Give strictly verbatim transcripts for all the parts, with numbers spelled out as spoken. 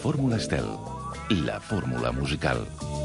Fórmula Estel, la fórmula musical.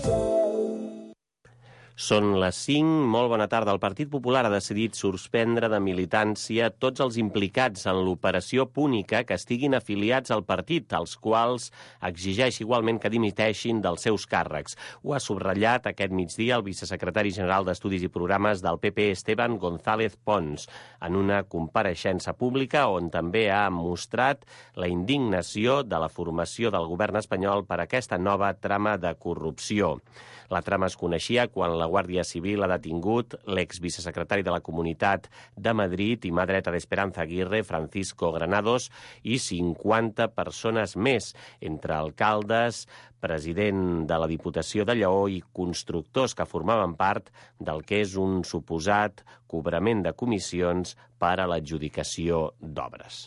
Són les cinc, molt bona tarda. El Partit Popular ha decidit suspendre de militància tots els implicats en l'operació Púnica que estiguin afiliats al partit, als quals exigeix igualment que dimiteixin dels seus càrrecs. Ho ha subratllat aquest migdia el vicesecretari general d'Estudis i Programes del P P, Esteban González Pons, en una compareixença pública on també ha mostrat la indignació de la formació del govern espanyol per aquesta nova trama de corrupció. La trama es coneixia quan la Guàrdia Civil ha detingut l'exvicesecretari de la Comunitat de Madrid i mà dreta d'Esperanza Aguirre, Francisco Granados, i cinquanta persones més, entre alcaldes, president de la Diputació de Lleó i constructors que formaven part del que és un suposat cobrament de comissions per a l'adjudicació d'obres.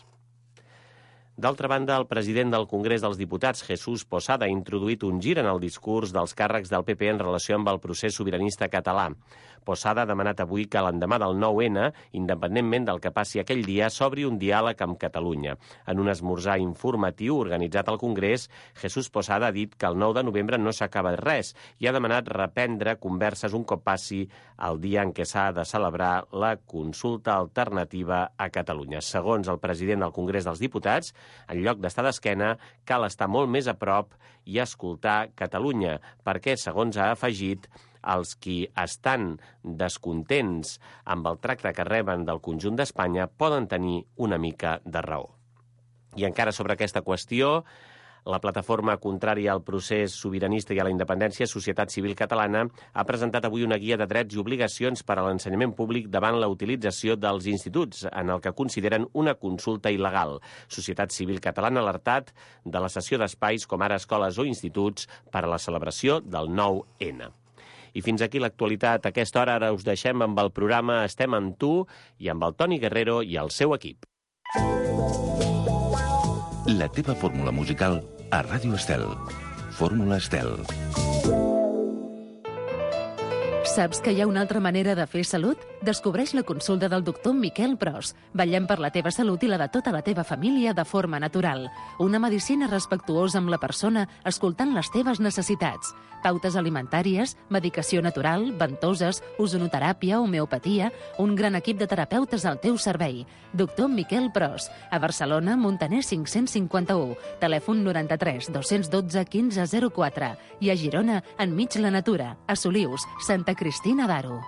D'altra banda, el president del Congrés dels Diputats, Jesús Posada, ha introduït un gir en el discurs dels càrrecs del P P en relació amb el procés sobiranista català. Posada ha demanat avui que l'endemà del nou ene, independentment del que passi aquell dia, s'obri un diàleg amb Catalunya. En un esmorzar informatiu organitzat al Congrés, Jesús Posada ha dit que el nou de novembre no s'acaba res i ha demanat reprendre converses un cop passi el dia en què s'ha de celebrar la consulta alternativa a Catalunya. Segons el president del Congrés dels Diputats, en lloc d'estar d'esquena, cal estar molt més a prop i escoltar Catalunya, perquè, segons ha afegit, els qui estan descontents amb el tracte que reben del conjunt d'Espanya poden tenir una mica de raó. I encara sobre aquesta qüestió, la plataforma contrària al procés sobiranista i a la independència, Societat Civil Catalana, ha presentat avui una guia de drets i obligacions per a l'ensenyament públic davant la utilització dels instituts, en el que consideren una consulta il·legal. Societat Civil Catalana ha alertat de la cessió d'espais com ara escoles o instituts per a la celebració del nou ene. I fins aquí l'actualitat a aquesta hora. Ara us deixem amb el programa Estem amb tu i amb el Toni Guerrero i el seu equip. La teva fórmula musical a Ràdio Estel. Fórmula Estel. Saps que hi ha una altra manera de fer salut? Descobreix la consulta del doctor Miquel Pros. Vetllem per la teva salut i la de tota la teva família de forma natural. Una medicina respectuosa amb la persona, escoltant les teves necessitats. Pautes alimentàries, medicació natural, ventoses, ozonoteràpia, homeopatia, un gran equip de terapeutes al teu servei. Doctor Miquel Pros. A Barcelona, Montaner cinc-cents cinquanta-u. Telèfon noranta-tres dos-cents dotze quinze zero quatre. I a Girona, enmig la natura. A Solius, Santa Cristina d'Aro.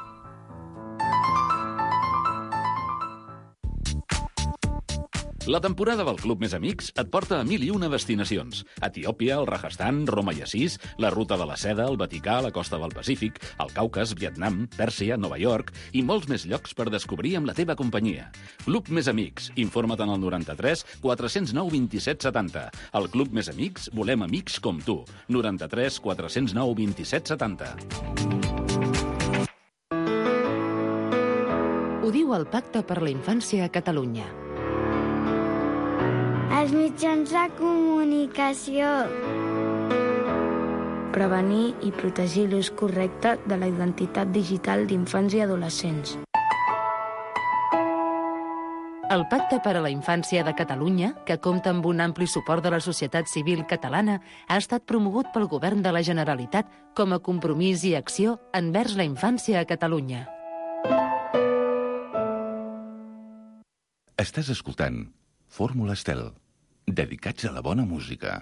La temporada del Club Més Amics et porta a mil i una destinacions. Etiòpia, el Rajasthan, Roma i Assís, la Ruta de la Seda, el Vaticà, la costa del Pacífic, el Caucas, Vietnam, Pèrsia, Nova York i molts més llocs per descobrir amb la teva companyia. Club Més Amics. Informa't en el noranta-tres quatre-cents nou vint-i-set setanta. Al Club Més Amics volem amics com tu. noranta-tres quatre-cents nou vint-i-set setanta. Ho diu el Pacte per la Infància a Catalunya. Els mitjans de comunicació. Prevenir i protegir l'ús correcte de la identitat digital d'infants i adolescents. El Pacte per a la Infància de Catalunya, que compta amb un ampli suport de la societat civil catalana, ha estat promogut pel Govern de la Generalitat com a compromís i acció envers la infància a Catalunya. Estàs escoltant Fórmula Estel, dedicats a la bona música.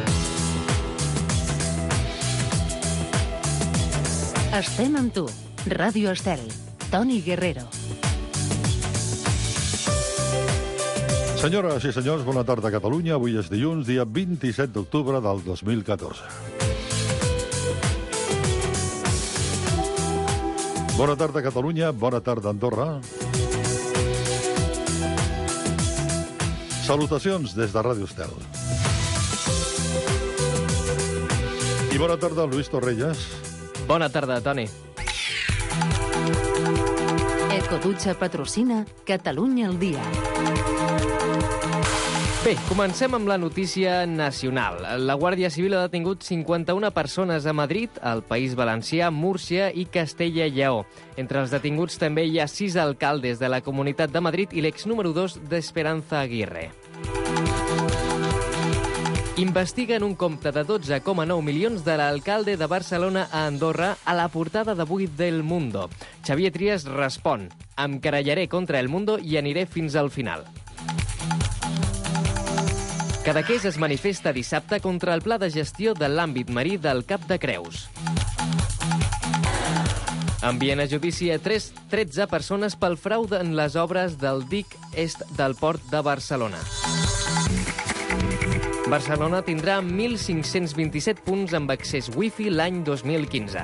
Estem amb tu. Ràdio Estel. Toni Guerrero. Senyores i senyors, bona tarda a Catalunya. Avui és dilluns, dia vint-i-set d'octubre del dos mil catorze. Bona tarda, Catalunya. Bona tarda, Andorra. Salutacions des de Ràdio Estel. I bona tarda, Luis Torrelles. Bona tarda, Toni. Ecodutxa patrocina Catalunya al dia. Bé, comencem amb la notícia nacional. La Guàrdia Civil ha detingut cinquanta-una persones a Madrid, al País Valencià, Múrcia i Castella i Lleó. Entre els detinguts també hi ha sis alcaldes de la Comunitat de Madrid i l'ex número dos d'Esperanza Aguirre. Investiguen un compte de dotze coma nou milions de l'alcalde de Barcelona a Andorra a la portada d'avui d'El Mundo. Xavier Trias respon: em querellaré contra El Mundo i aniré fins al final. Cadaqués es manifesta dissabte contra el pla de gestió de l'àmbit marí del Cap de Creus. Envien a judici a tretze persones pel frau en les obres del dic est del port de Barcelona. Barcelona tindrà mil cinc-cents vint-i-set punts amb accés wifi l'any dos mil quinze.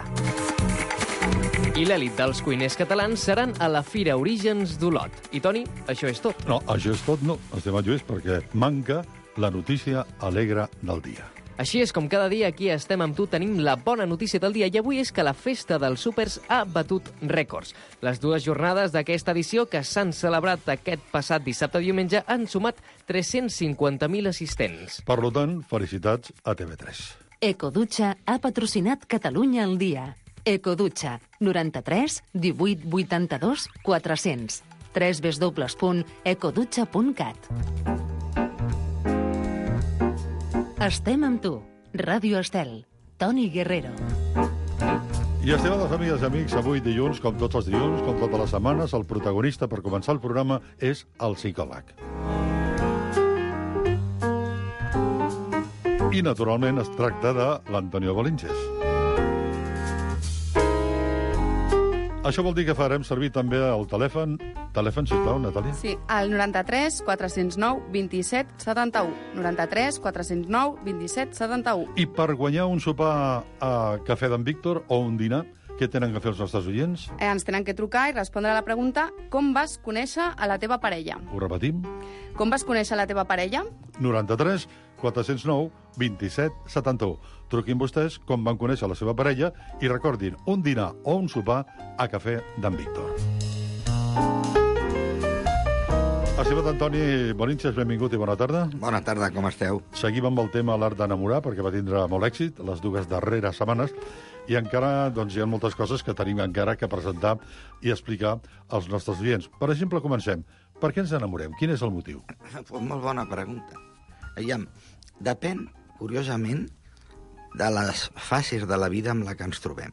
I l'èlit dels cuiners catalans seran a la Fira Orígens d'Olot. I, Toni, això és tot. No, això és tot no, estimat Lluís, perquè manca la notícia alegre del dia. Així és com cada dia aquí estem amb tu, tenim la bona notícia del dia, i avui és que la festa dels súpers ha batut rècords. Les dues jornades d'aquesta edició, que s'han celebrat aquest passat dissabte i diumenge, han sumat tres-cents cinquanta mil assistents. Per tant, felicitats a T V tres. Ecodutxa ha patrocinat Catalunya al dia. Ecodutxa, noranta-tres divuit vuitanta-dos quatre-cents. w w w punt ecodutxa punt cat. Estem amb tu. Ràdio Estel. Toni Guerrero. I estimades amigues i amics, avui dilluns, com tots els dilluns, com totes les setmanes, el protagonista per començar el programa és el psicòleg. I, naturalment, es tracta de l'Antonio Bolinches. Això vol dir que farem servir també el telèfon. Telèfon, sisplau, Natàlia? Sí, al noranta-tres quatre-cents nou vint-i-set setanta-u. noranta-tres quatre-cents nou vint-i-set setanta-u. I per guanyar un sopar a Cafè d'en Víctor o un dinar, què tenen que fer els nostres oients? Eh, ens tenen que trucar i respondre a la pregunta: com vas conèixer a la teva parella? Ho repetim? Com vas conèixer a la teva parella? noranta-tres quatre-cents nou vint-i-set setanta-u. Truquin vostès com van conèixer la seva parella i recordin un dinar o un sopar a Cafè d'en Víctor. Estimat Antoni Bolinches, benvingut i bona tarda. Bona tarda, com esteu? Seguim amb el tema l'art d'enamorar, perquè va tindre molt èxit les dues darreres setmanes, i encara doncs, hi ha moltes coses que tenim encara que presentar i explicar als nostres clients. Per exemple, comencem. Per què ens enamorem? Quin és el motiu? Molt bona pregunta. Aviam, depèn, curiosament, de les fases de la vida amb la que ens trobem.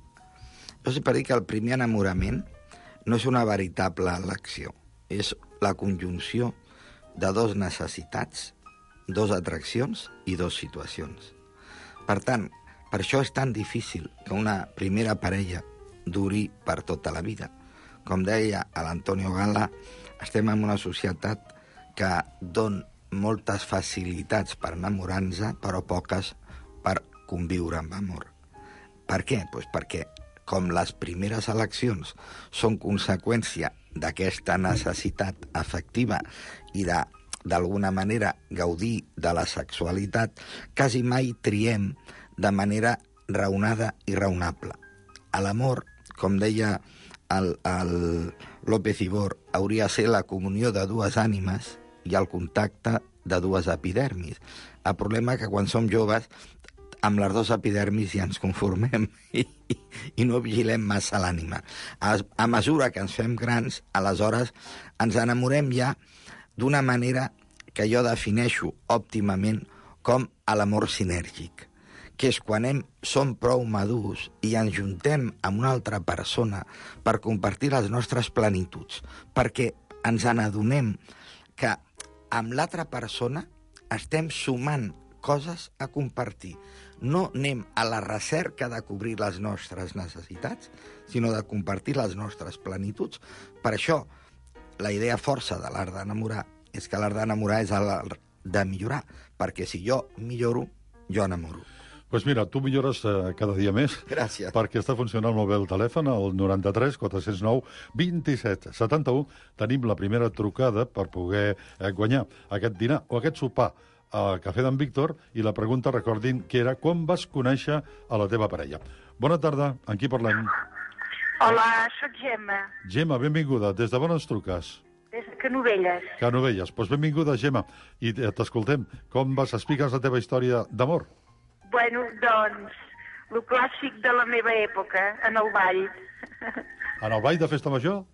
Jo sempre dic que el primer enamorament no és una veritable elecció, és la conjunció de dos necessitats, dos atraccions i dos situacions. Per tant, per això és tan difícil que una primera parella duri per tota la vida. Com deia l'Antonio Gala, estem en una societat que don moltes facilitats per enamorar-nos, però poques per conviure amb amor. Per què? Pues perquè, com les primeres eleccions són conseqüència d'aquesta necessitat afectiva i de, d'alguna manera, gaudir de la sexualitat, quasi mai triem de manera raonada i raonable. A l'amor, com deia el, el López Ibor, hauria de ser la comunió de dues ànimes i el contacte de dues epidermis. El problema és que quan som joves, amb les dues epidermis ja ens conformem i, i, i no vigilem massa l'ànima. A, a mesura que ens fem grans, aleshores ens enamorem ja d'una manera que jo defineixo òptimament com a l'amor sinèrgic, que és quan hem, som prou madurs i ens juntem amb una altra persona per compartir les nostres plenituds, perquè ens n'adonem que amb l'altra persona estem sumant coses a compartir. No anem a la recerca de cobrir les nostres necessitats, sinó de compartir les nostres plenituds. Per això, la idea força de l'art d'enamorar és que l'art d'enamorar és l'art de millorar, perquè si jo milloro, jo enamoro. Doncs pues mira, tu millores eh, cada dia més. Gràcies. Perquè està funcionant molt bé el telèfon, el noranta-tres quatre-cents nou vint-i-set setanta-u. Tenim la primera trucada per poder eh, guanyar aquest dinar o aquest sopar al Cafè d'en Víctor, i la pregunta, recordin, que era com vas conèixer a la teva parella. Bona tarda, amb qui parlem? Hola, sóc Gemma. Gemma, benvinguda. Des de on ens truques? Des de Canovelles. Canovelles. Doncs pues benvinguda, Gemma. I t'escoltem. Com vas? Explica'ns la teva història d'amor. Bueno, doncs, el clàssic de la meva època, en el ball. En el ball de festa major?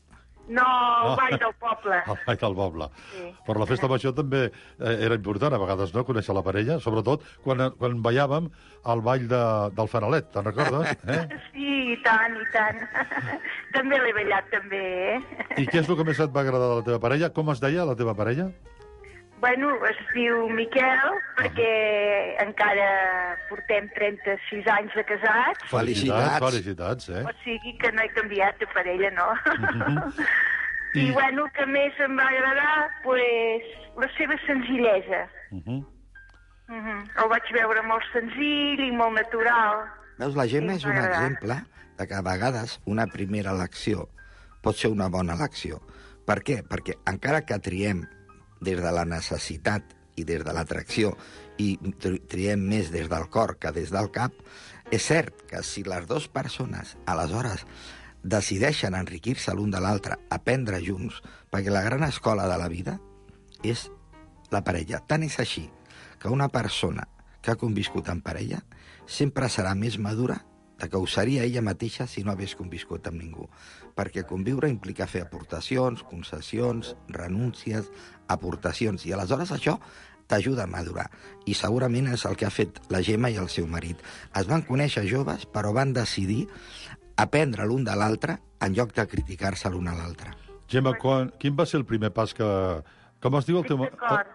No, el No. ball del poble. El ball del poble. Sí. Però la festa major també eh, era important, a vegades, no?, conèixer la parella, sobretot quan, quan ballàvem al ball de, del Fanalet, te'n recordes? Eh? Sí, i tant, i tant. També l'he ballat, també, eh? I què és el que més et va agradar de la teva parella? Com es deia, la teva parella? Bueno, es diu Miquel, perquè encara portem trenta-sis anys de casats. Felicitats. Felicitats, eh? O sigui que no he canviat de parella, no? Mhm. I, I- bueno, el que més em va agradar, pues, la seva senzillesa. Uh -huh. Uh -huh. El vaig veure molt senzill i molt natural. Veus, la Gemma Sí, és un m'ha agradat. exemple de que a vegades una primera elecció pot ser una bona elecció. Per què? Perquè encara que triem des de la necessitat i des de l'atracció i tri- triem més des del cor que des del cap, és cert que si les dues persones aleshores decideixen enriquir-se l'un de l'altre, aprendre junts, perquè la gran escola de la vida és la parella. Tant és així que una persona que ha conviscut en parella sempre serà més madura de que ho seria ella mateixa si no hagués conviscut amb ningú. Perquè conviure implica fer aportacions, concessions, renúncies, aportacions, i aleshores això t'ajuda a madurar. I segurament és el que ha fet la Gemma i el seu marit. Es van conèixer joves, però van decidir aprendre l'un de l'altre en lloc de criticar-se l'un a l'altre. Gemma, quan, quin va ser el primer pas que... Com es diu el teu... Estic d'acord.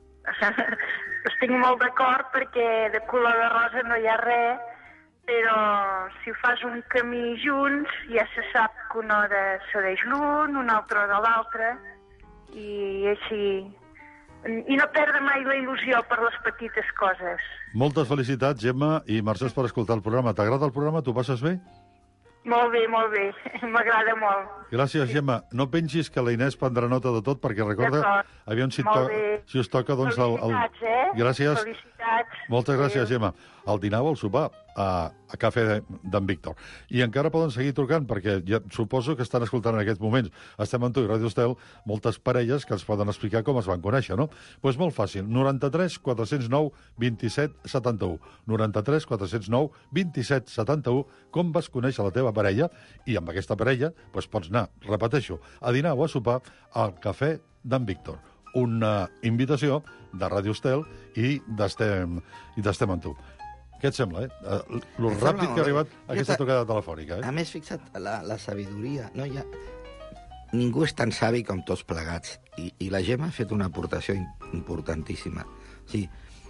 Estic molt d'acord perquè de color de rosa no hi ha res, però si ho fas un camí junts ja se sap que una hora cedeix l'un, una altra de l'altre, i així... I no perdre mai la il·lusió per les petites coses. Moltes felicitats, Gemma, i Mercès per escoltar el programa. T'agrada el programa? T'ho passes bé? Molt bé, molt bé. M'agrada molt. Gràcies, Gemma. No pengis que la Inés prendrà nota de tot, perquè recorda... D'acord. Aviam si, Molt to... bé. si us toca, doncs... El, el... Felicitats, eh? Gràcies. Felicitats. Moltes gràcies, Adéu. Gemma. El dinar o el sopar a, a Cafè d'en Víctor. I encara poden seguir trucant, perquè ja suposo que estan escoltant en aquests moments. Estem en tu i Ràdio Estel, moltes parelles que ens poden explicar com es van conèixer, no? Doncs pues molt fàcil. noranta-tres quatre cents nou vint-i-set setanta-u. noranta-tres quatre cents nou vint-i-set setanta-u. Com vas conèixer la teva parella? I amb aquesta parella pues, pots anar, repeteixo, a dinar o a sopar al Cafè d'en Víctor. Una invitació de Ràdio Estel i d'Estem i d'Estem en tu. Què et sembla, eh? Lo Em ràpid sembla que ha molt bé. arribat aquesta Aquesta- trucada telefònica, eh? A més, fixa't, la, la sabidoria... No hi ha... Ningú és tan savi com tots plegats. I, i la Gemma ha fet una aportació im- importantíssima. O sigui,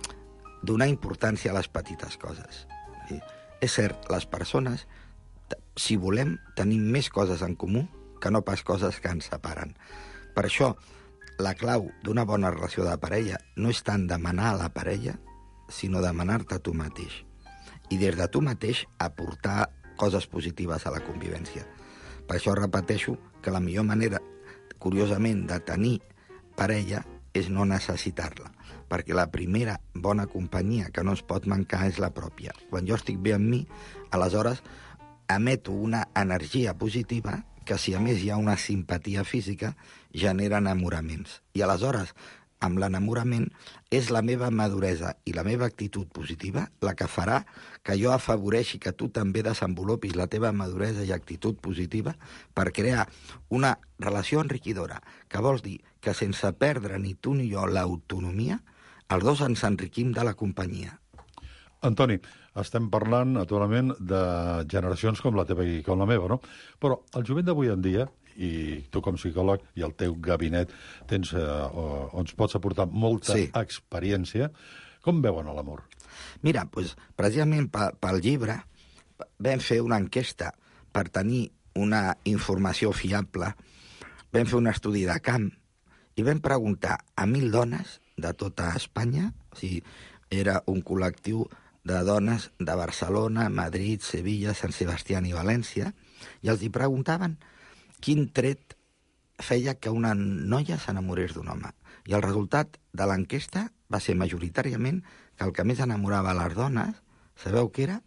donar importància a les petites coses. O sigui, és cert, les persones, t- si volem, tenim més coses en comú que no pas coses que ens separen. Per això, la clau d'una bona relació de parella no és tant demanar a la parella, sinó demanar-te a tu mateix. I des de tu mateix aportar coses positives a la convivència. Per això repeteixo que la millor manera, curiosament, de tenir parella és no necessitar-la, perquè la primera bona companyia que no es pot mancar és la pròpia. Quan jo estic bé amb mi, aleshores emeto una energia positiva que, si a més hi ha una simpatia física, genera enamoraments. I aleshores, amb l'enamorament, és la meva maduresa i la meva actitud positiva la que farà que jo afavoreixi que tu també desenvolupis la teva maduresa i actitud positiva per crear una relació enriquidora, que vols dir que sense perdre ni tu ni jo l'autonomia, els dos ens enriquim de la companyia. Antoni, estem parlant, naturalment, de generacions com la teva i com la meva, no? Però el jovent d'avui en dia, i tu com a psicòleg i el teu gabinet tens, eh, on ens pots aportar molta Sí. experiència, com veuen l'amor? Mira, doncs, precisament pel, pel llibre vam fer una enquesta per tenir una informació fiable, vam fer un estudi de camp i vam preguntar a mil dones de tota Espanya, o sigui, era un col·lectiu de dones de Barcelona, Madrid, Sevilla, Sant Sebastià i València, i els hi preguntaven quin tret feia que una noia s'enamorés d'un home. I el resultat de l'enquesta va ser majoritàriament que el que més enamorava les dones, sabeu què era?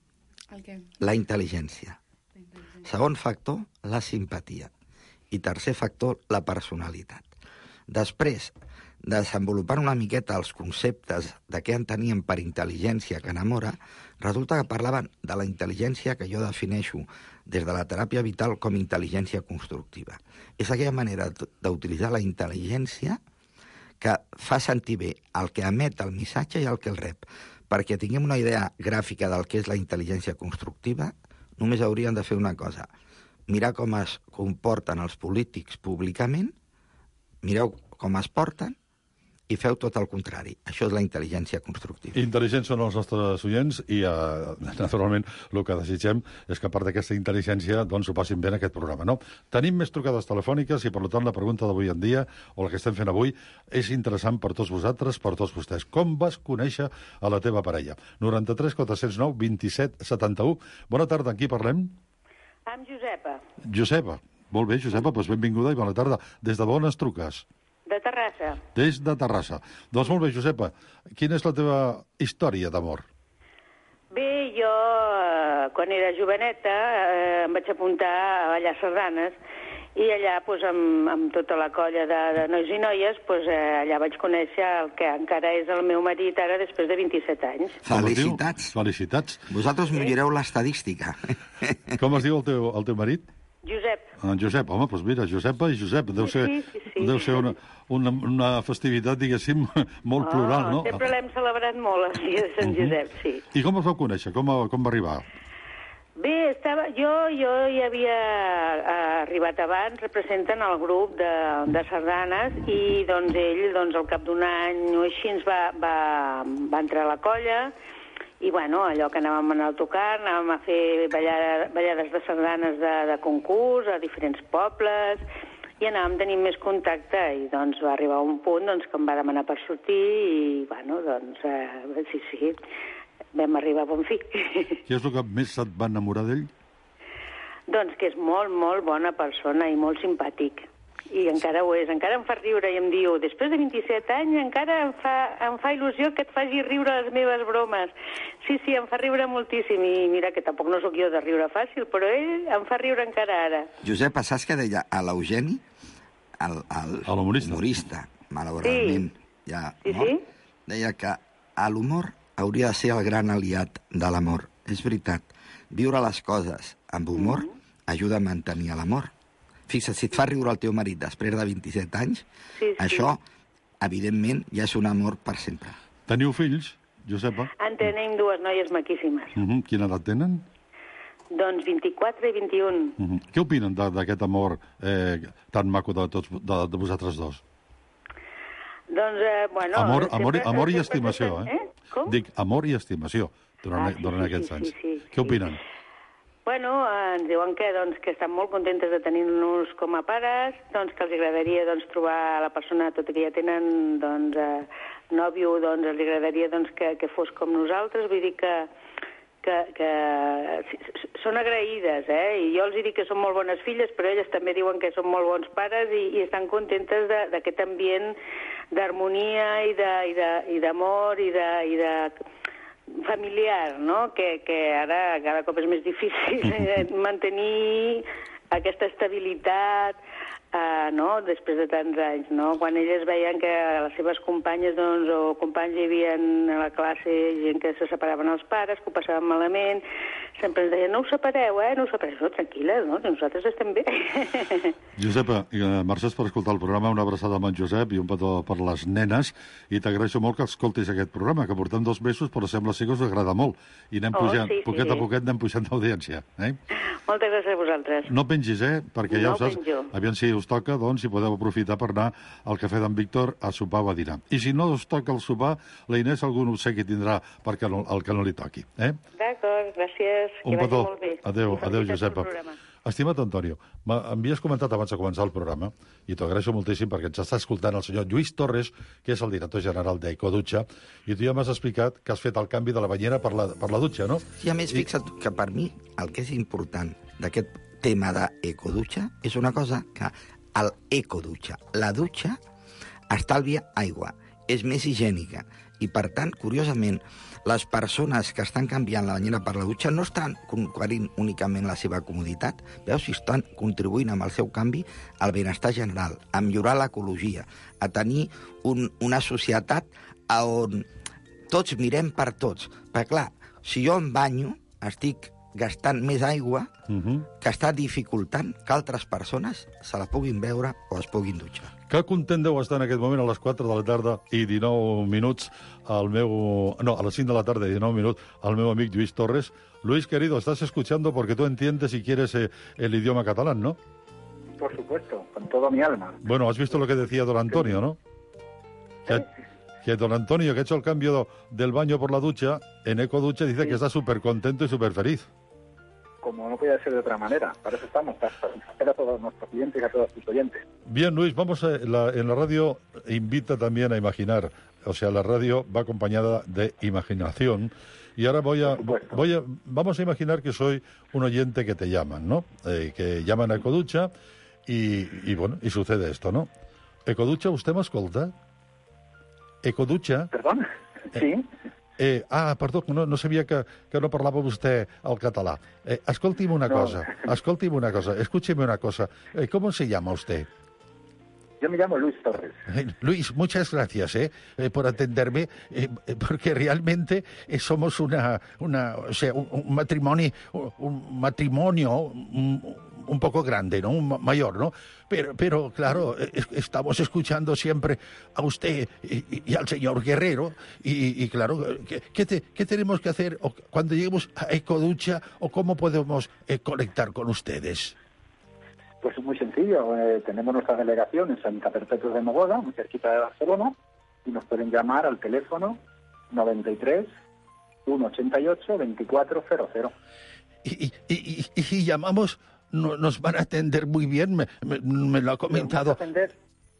El què? La intel·ligència. Segon factor, la simpatia. I tercer factor, la personalitat. Després, desenvolupant una miqueta els conceptes de què enteníem per intel·ligència que enamora, resulta que parlaven de la intel·ligència que jo defineixo des de la teràpia vital com intel·ligència constructiva. És aquella manera d'utilitzar la intel·ligència que fa sentir bé el que emet el missatge i el que el rep. Perquè tinguem una idea gràfica del que és la intel·ligència constructiva, només haurien de fer una cosa. Mirar com es comporten els polítics públicament, mireu com es porten, i feu tot el contrari. Això és la intel·ligència constructiva. Intel·ligents són els nostres oients i, uh, naturalment, el que desitgem és que, a part d'aquesta intel·ligència, doncs ho passin bé en aquest programa, no? Tenim més trucades telefòniques i, per tant, la pregunta d'avui en dia, o la que estem fent avui, és interessant per tots vosaltres, per tots vostès. Com vas conèixer a la teva parella? noranta-tres quatre-cents nou vint-i-set setanta-u. Bona tarda, amb qui parlem? Amb Josepa. Josepa. Molt bé, Josepa, doncs benvinguda i bona tarda. Des de on es truques? De Terrassa. Des de Terrassa. Doncs molt bé, Josepa, quina és la teva història d'amor? Bé, jo, eh, quan era joveneta, eh, em vaig apuntar a ballar sardanes i allà, doncs, amb, amb tota la colla de, de nois i noies, doncs, eh, allà vaig conèixer el que encara és el meu marit ara després de vint-i-set anys. Felicitats. Felicitats. Vosaltres m'ho direu l'estadística. Com es diu el teu, el teu marit? Josep. En Josep, home, doncs mira, Josepa i Josep, deu ser, sí, sí, sí. Deu ser una, una, una festivitat, diguéssim, molt oh, plural, no? Sempre l'hem celebrat molt, el dia de Sant uh -huh. Josep, sí. I com es vau conèixer? Com, com va arribar? Bé, estava, jo, jo hi havia uh, arribat abans, representen el grup de, de sardanes, i doncs ell, doncs, al cap d'un any o així, ens va, va, va entrar a la colla. I, bueno, allò que anàvem a anar a tocar, anàvem a fer ballades, ballades de sardanes de, de concurs a diferents pobles, i anàvem tenint més contacte, i doncs va arribar un punt doncs, que em va demanar per sortir, i, bueno, doncs, eh, sí, sí, vam arribar a bon fi. Què és el que més et va enamorar d'ell? Doncs que és molt, molt bona persona i molt simpàtic. I encara ho és, encara em fa riure i em diu, després de vint-i-set anys encara em fa, em fa il·lusió que et faci riure les meves bromes. Sí, sí, em fa riure moltíssim, i mira que tampoc no sóc jo de riure fàcil, però ell em fa riure encara ara. Josep, saps què deia a l'Eugeni? El, el, el humorista. humorista, malauradament. Sí, ja, sí, no? sí. Deia que l'humor hauria de ser el gran aliat de l'amor. És veritat, viure les coses amb humor mm-hmm. ajuda a mantenir l'amor. Fixa't, si et fa riure el teu marit després de vint-i-set anys, sí, sí. això, evidentment, ja és un amor per sempre. Teniu fills, Josepa? En tenim dues noies maquíssimes. Uh -huh. Quina edat tenen? Doncs vint-i-quatre i vint-i-un. Uh -huh. Què opinen d'aquest amor eh, tan maco de, tots, de, de vosaltres dos? Doncs, eh, bueno... Amor, sempre, amor, amor i sempre estimació, eh? eh? Com? Dic, amor i estimació durant, ah, sí, durant sí, aquests sí, anys. Sí, sí, Què opinen? Sí. Bueno, eh, ens diuen que, doncs, que estan molt contentes de tenir-nos com a pares, doncs, que els agradaria doncs, trobar la persona, tot i que ja tenen doncs, eh, nòvio, doncs, els agradaria doncs, que, que fos com nosaltres. Vull dir que, que, que són agraïdes, eh? I jo els dic que són molt bones filles, però elles també diuen que són molt bons pares i, i estan contentes d'aquest ambient d'harmonia i d'amor i de... I de familiar, no? Que, que ara cada cop és més difícil mantenir aquesta estabilitat, uh, no? Després de tants anys, no? Quan elles veien que les seves companyes, doncs, o companys hi havia a la classe gent que se separaven els pares, que ho passaven malament, sempre ens deien, no us separeu, eh? No us separeu, no, tranquil·la, no? Nosaltres estem bé. Josepa, eh, mercès per escoltar el programa, una abraçada amb en Josep i un petó per les nenes, i t'agraeixo molt que escoltis aquest programa, que portem dos mesos, però sembla ser que us agrada molt, i anem oh, pujant, sí, poquet sí. a poquet anem pujant d'audiència. Eh? Moltes gràcies a vosaltres. No pengis, eh? Perquè ja no ho saps, penjo. aviam si us toca, doncs, si podeu aprofitar per anar al Cafè d'en Víctor a sopar o a dinar. I si no us toca el sopar, la Inés algun obsequi tindrà perquè no, el que no li toqui. Eh? D'acord, gràcies. Un que petó. vagi molt bé. Adéu, adéu, Josepa. programa. Estimat Antonio, m'havies comentat abans de començar el programa, i t'ho agraeixo moltíssim perquè ens està escoltant el senyor Lluís Torres, que és el director general d'Ecodutxa, i tu ja m'has explicat que has fet el canvi de la banyera per la, per la dutxa, no? Sí, a més, I... fixa't que per mi el que és important d'aquest tema d'Ecodutxa és una cosa que l'Ecodutxa, la dutxa, estalvia aigua, és més higiènica, i per tant, curiosament, les persones que estan canviant la banyera per la dutxa no estan conquerint únicament la seva comoditat, veus, si estan contribuint amb el seu canvi al benestar general, a millorar l'ecologia, a tenir un, una societat on tots mirem per tots. Perquè, clar, si jo em banyo, estic gastant més aigua Uh-huh. que està dificultant que altres persones se la puguin veure o es puguin dutxar. Que content deu estar en aquest moment a les quatre de la tarda i dinou minuts al meu... No, a les cinc de la tarda y dinou minuts al meu amic Luis Torres. Luis, querido, estás escuchando porque tú entiendes y quieres eh, el idioma catalán, ¿no? Por supuesto, con toda mi alma. Bueno, has visto lo que decía don Antonio, ¿no? Que, que don Antonio, que ha hecho el cambio del baño por la ducha, en Ecoducha dice Sí. que está súper contento y súper feliz. Como no podía ser de otra manera. Para eso estamos, para satisfacer a todos nuestros clientes y a todos tus oyentes. Bien, Luis, vamos a, la, en la radio invita también a imaginar. O sea, la radio va acompañada de imaginación. Y ahora voy a, voy a, vamos a imaginar que soy un oyente que te llaman, ¿no? Eh, que llaman a Ecoducha y, y, bueno, y sucede esto, ¿no? Ecoducha, ¿usted me escolta? Ecoducha... Perdón? Sí? Eh, ah, perdó, no, no sabia que, que no parlava vostè el català. Eh, escolti'm una No. cosa, escolti'm una cosa, escúcheme una cosa. Eh, ¿Cómo se llama usted? Yo me llamo Luis Torres. Eh, Luis, muchas gracias eh, eh, por atenderme, eh, eh, porque realmente eh, somos una, una, o sea, un, un matrimonio, un, un matrimonio un, un poco grande, ¿no? Un ma- mayor, ¿no? Pero, pero claro, eh, es- estamos escuchando siempre a usted y, y al señor Guerrero, y, y claro, ¿qué, qué, te- qué tenemos que hacer o cuando lleguemos a Ecoducha o cómo podemos eh, conectar con ustedes? Pues muy sencillo. Eh, tenemos nuestra delegación en Santa Perpetua de Mogoda, muy cerquita de Barcelona, y nos pueden llamar al teléfono noventa y tres, ciento ochenta y ocho, veinticuatro cero cero. Y, y, y, y si llamamos, no, nos van a atender muy bien, me, me, me lo ha comentado. Atender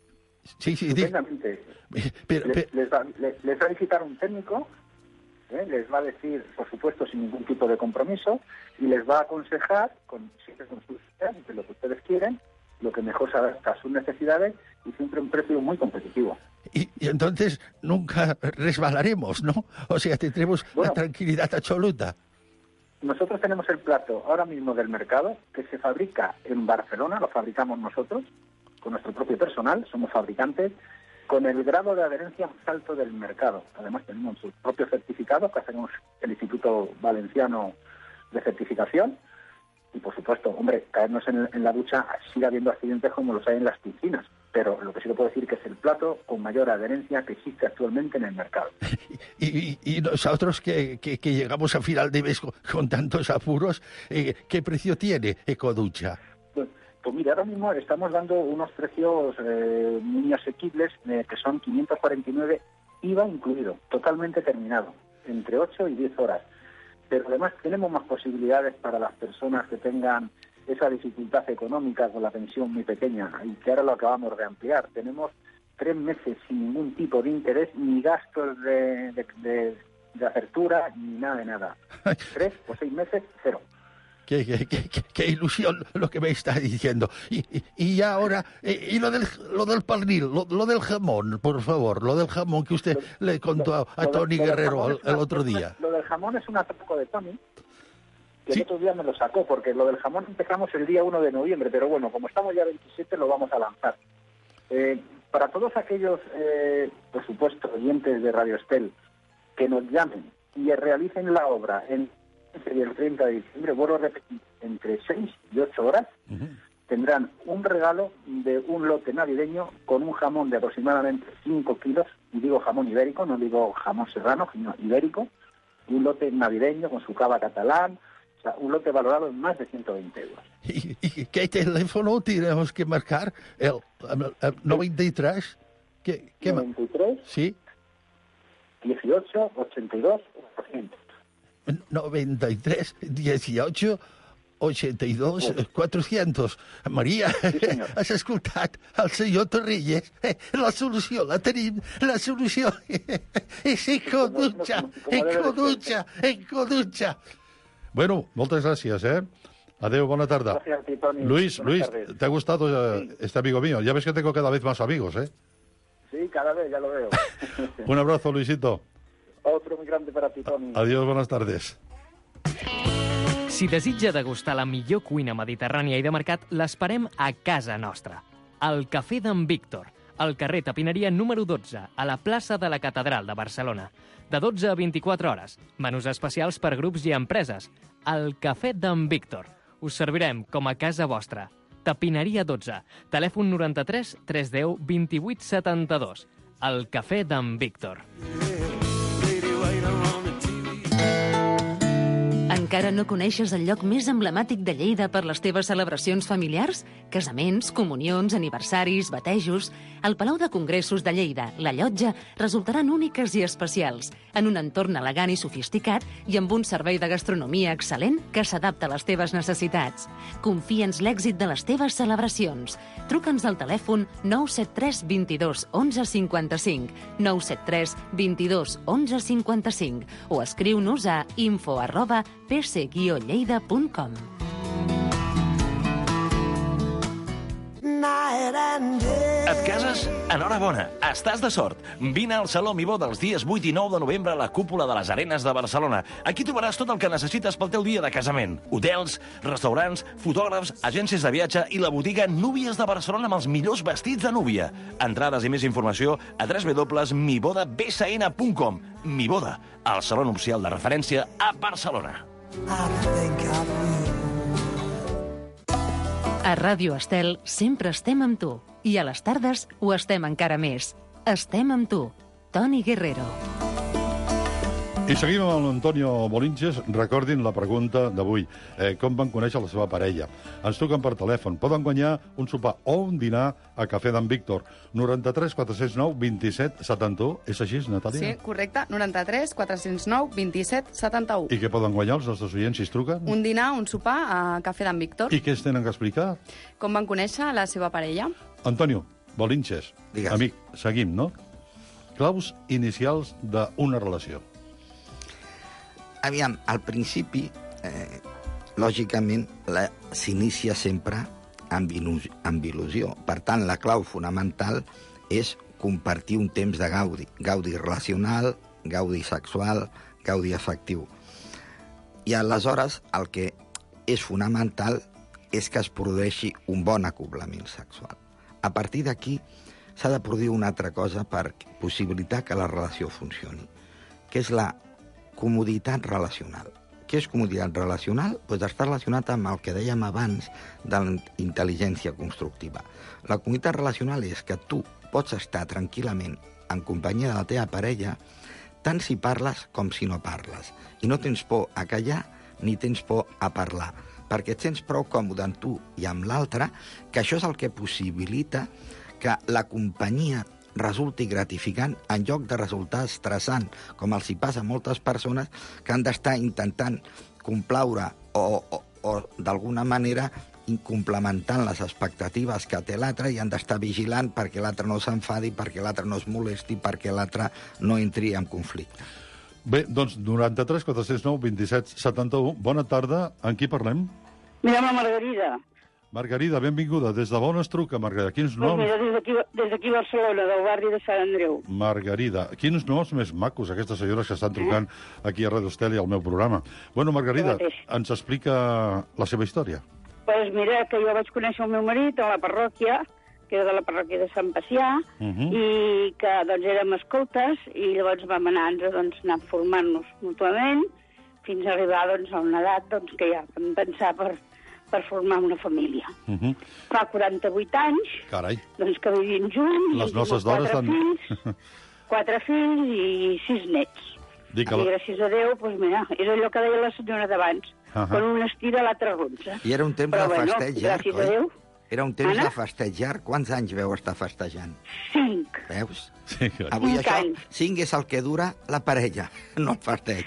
Sí, sí, di- estupendamente. pero, Les, pero- les va, les- les va a visitar un técnico, ¿eh? Les va a decir, por supuesto, sin ningún tipo de compromiso, y les va a aconsejar, con, siempre con sus ideas, de lo que ustedes quieren, lo que mejor se adapta a sus necesidades y siempre un precio muy competitivo. y, y entonces nunca resbalaremos, ¿no? O sea, tendremos la Bueno. tranquilidad absoluta. Nosotros tenemos el plato ahora mismo del mercado que se fabrica en Barcelona, lo fabricamos nosotros, con nuestro propio personal, somos fabricantes, con el grado de adherencia más alto del mercado. Además tenemos sus propios certificados que hacemos el Instituto Valenciano de Certificación. Y por supuesto, hombre, caernos en, en la ducha sigue habiendo accidentes como los hay en las piscinas. Pero lo que sí que puedo decir que es el plato con mayor adherencia que existe actualmente en el mercado. Y, y- y nosotros que, que, que llegamos a final de mes con, con tantos apuros, eh, ¿qué precio tiene Ecoducha? Pues, pues mira, ahora mismo estamos dando unos precios eh, muy asequibles, eh, que son quinientos cuarenta y nueve I V A incluido, totalmente terminado, entre ocho y diez horas. Pero además tenemos más posibilidades para las personas que tengan esa dificultad económica con la pensión muy pequeña, y que ahora lo acabamos de ampliar. Tenemos tres meses sin ningún tipo de interés, ni gastos de, de, de, de apertura, ni nada de nada. Tres o seis meses, cero. Qué, qué, qué, qué- qué ilusión lo que me está diciendo. Y, y, y ahora, eh, y lo del, lo del pernil, lo, lo del jamón, por favor, lo del jamón que usted le contó a, a Lo de- Tony lo del Guerrero jamón el, es una- el otro es una- día. Lo del jamón es un atraco de Tony, que el otro día me lo sacó, porque lo del jamón empezamos el día uno de noviembre, pero bueno, como estamos ya veintisiete, lo vamos a lanzar. Eh, para todos aquellos, eh, por supuesto, oyentes de Radio Estel, que nos llamen y realicen la obra en y el treinta de diciembre, vuelvo a repetir, entre seis y ocho horas, tendrán un regalo de un lote navideño con un jamón de aproximadamente cinco kilos, y digo jamón ibérico, no digo jamón serrano, sino ibérico, y un lote navideño con su cava catalán, o sea, un lote valorado en más de ciento veinte euros. ¿Y, y qué teléfono tenemos que marcar? ¿El, el- el noventa y tres? ¿Qué, qué ma- noventa y tres, Sí, dieciocho, ochenta y dos, cuatrocientos. noventa y tres, dieciocho, ochenta y dos, quatrocientos. Maria, has escoltat el senyor Torrelles? Eh, La solució la tenim, la solució és Ecoducha, Ecoducha, Ecoducha. Bueno, moltes gràcies, eh? Adeu, bona tarda. Gracias a ti, Tony. Luis, Buenas Luis, tardes. ¿te ha gustado eh, este amigo mío? Ya ves que tengo cada vez más amigos, ¿eh? Sí, cada vez, ya lo veo. Un abrazo, Luisito. Otro muy grande para ti, Tony. Adiós, buenas tardes. Si desitja degustar la millor cuina mediterrània i de mercat, l'esperem a casa nostra. El Cafè d'en Víctor, al carrer Tapineria número dotze, a la plaça de la Catedral de Barcelona. De dotze a vint-i-quatre hores. Menús especials per grups i empreses. El Cafè d'en Víctor. Us servirem com a casa vostra. Tapineria dotze. Telèfon noranta-tres tres deu vint-i-vuit setanta-dos. El Cafè d'en Víctor. Encara no coneixes el lloc més emblemàtic de Lleida per les teves celebracions familiars? Casaments, comunions, aniversaris, batejos... El Palau de Congressos de Lleida, la Llotja, resultaran úniques i especials, en un entorn elegant i sofisticat i amb un servei de gastronomia excel·lent que s'adapta a les teves necessitats. Confia'ns l'èxit de les teves celebracions. Truca'ns al telèfon nou set tres vint-i-dos onze cinquanta-cinc, nou set tres vint-i-dos onze cinquanta-cinc o escriu-nos a info arroba p c guió lleida punt com. Et cases? Enhorabona, estàs de sort. Vine al Saló Mibó dels dies vuit i nou de novembre a la cúpula de les Arenes de Barcelona. Aquí trobaràs tot el que necessites pel teu dia de casament. Hotels, restaurants, fotògrafs, agències de viatge i la botiga Núvies de Barcelona amb els millors vestits de núvia. Entrades i més informació a w w w punt mi boda b s n punt com. Mi Boda, el saló nupcial de referència a Barcelona. A Ràdio Estel sempre estem amb tu. I a les tardes ho estem encara més. Estem amb tu. Toni Guerrero. I seguim amb l'Antonio Bolinches. Recordin la pregunta d'avui. Eh, com van conèixer la seva parella? Ens truquen per telèfon. Poden guanyar un sopar o un dinar a Cafè d'en Víctor. noranta-tres quatre cents nou vint-i-set setanta-u. És així, Natàlia? Sí, correcte. noranta-tres quatre cents nou vint-i-set setanta-u. I què poden guanyar els nostres oients si es truquen? Un dinar, un sopar a Cafè d'en Víctor. I què es tenen que explicar? Com van conèixer la seva parella? Antonio Bolinches, Digues. amic, seguim, no? Claus inicials d'una relació. Aviam, al principi, eh, lògicament, la- s'inicia sempre amb, il·lus- amb il·lusió. Per tant, la clau fonamental és compartir un temps de gaudi. Gaudi relacional, gaudi sexual, gaudi afectiu. I aleshores el que és fonamental és que es produeixi un bon acoblament sexual. A partir d'aquí s'ha de produir una altra cosa per possibilitar que la relació funcioni, que és la comoditat relacional. Què és comoditat relacional? Pues està relacionat amb el que dèiem abans de la intel·ligència constructiva. La comoditat relacional és que tu pots estar tranquil·lament en companyia de la teva parella tant si parles com si no parles. I no tens por a callar ni tens por a parlar, perquè et sents prou còmode amb tu i amb l'altre, que això és el que possibilita que la companyia resulti gratificant en lloc de resultar estressant, com els hi passa a moltes persones que han d'estar intentant complaure o, o, o d'alguna manera complementant les expectatives que té l'altre i han d'estar vigilant perquè l'altre no s'enfadi, perquè l'altre no es molesti, perquè l'altre no entri en conflicte. Bé, doncs, noranta-tres quatre cents nou vint-i-set setanta-u. Bona tarda. En qui parlem? Mira, la Margarida. Margarida, benvinguda. Des de on es truca, Margarida? Quins Pues noms? mira, des d'aquí des d'aquí a Barcelona, del barri de Sant Andreu. Margarida. Quins noms més macos, aquestes senyores que estan trucant aquí a Radio Estel i al meu programa. Bueno, Margarida, Jo mateix. ens explica la seva història. Pues mira, que jo vaig conèixer el meu marit a la parròquia, que era de la parròquia de Sant Pacià, Uh -huh. i que doncs érem escoltes, i llavors vam anar, doncs, anar formant-nos mútuament, fins a arribar doncs, a una edat doncs, que ja vam pensar per, per formar una família. Uh -huh. Fa quaranta-vuit anys, Carai, doncs, que vivim junts, les i noces tinc d'hora quatre estan... fills, quatre fills i sis nets. Dic que I la... gràcies a Déu, doncs mira, és allò que deia la senyora d'abans, Ahà. quan un estira l'altre ronsa. I era un temps Però, de bueno, festeig llarg, gràcies a oi? Déu. Era un temps Anna? de festeig llarg. Quants anys veu estar festejant? Cinc. Veus? Sí, carai. Avui Cinc això, anys. cinc és el que dura la parella, no el festeig.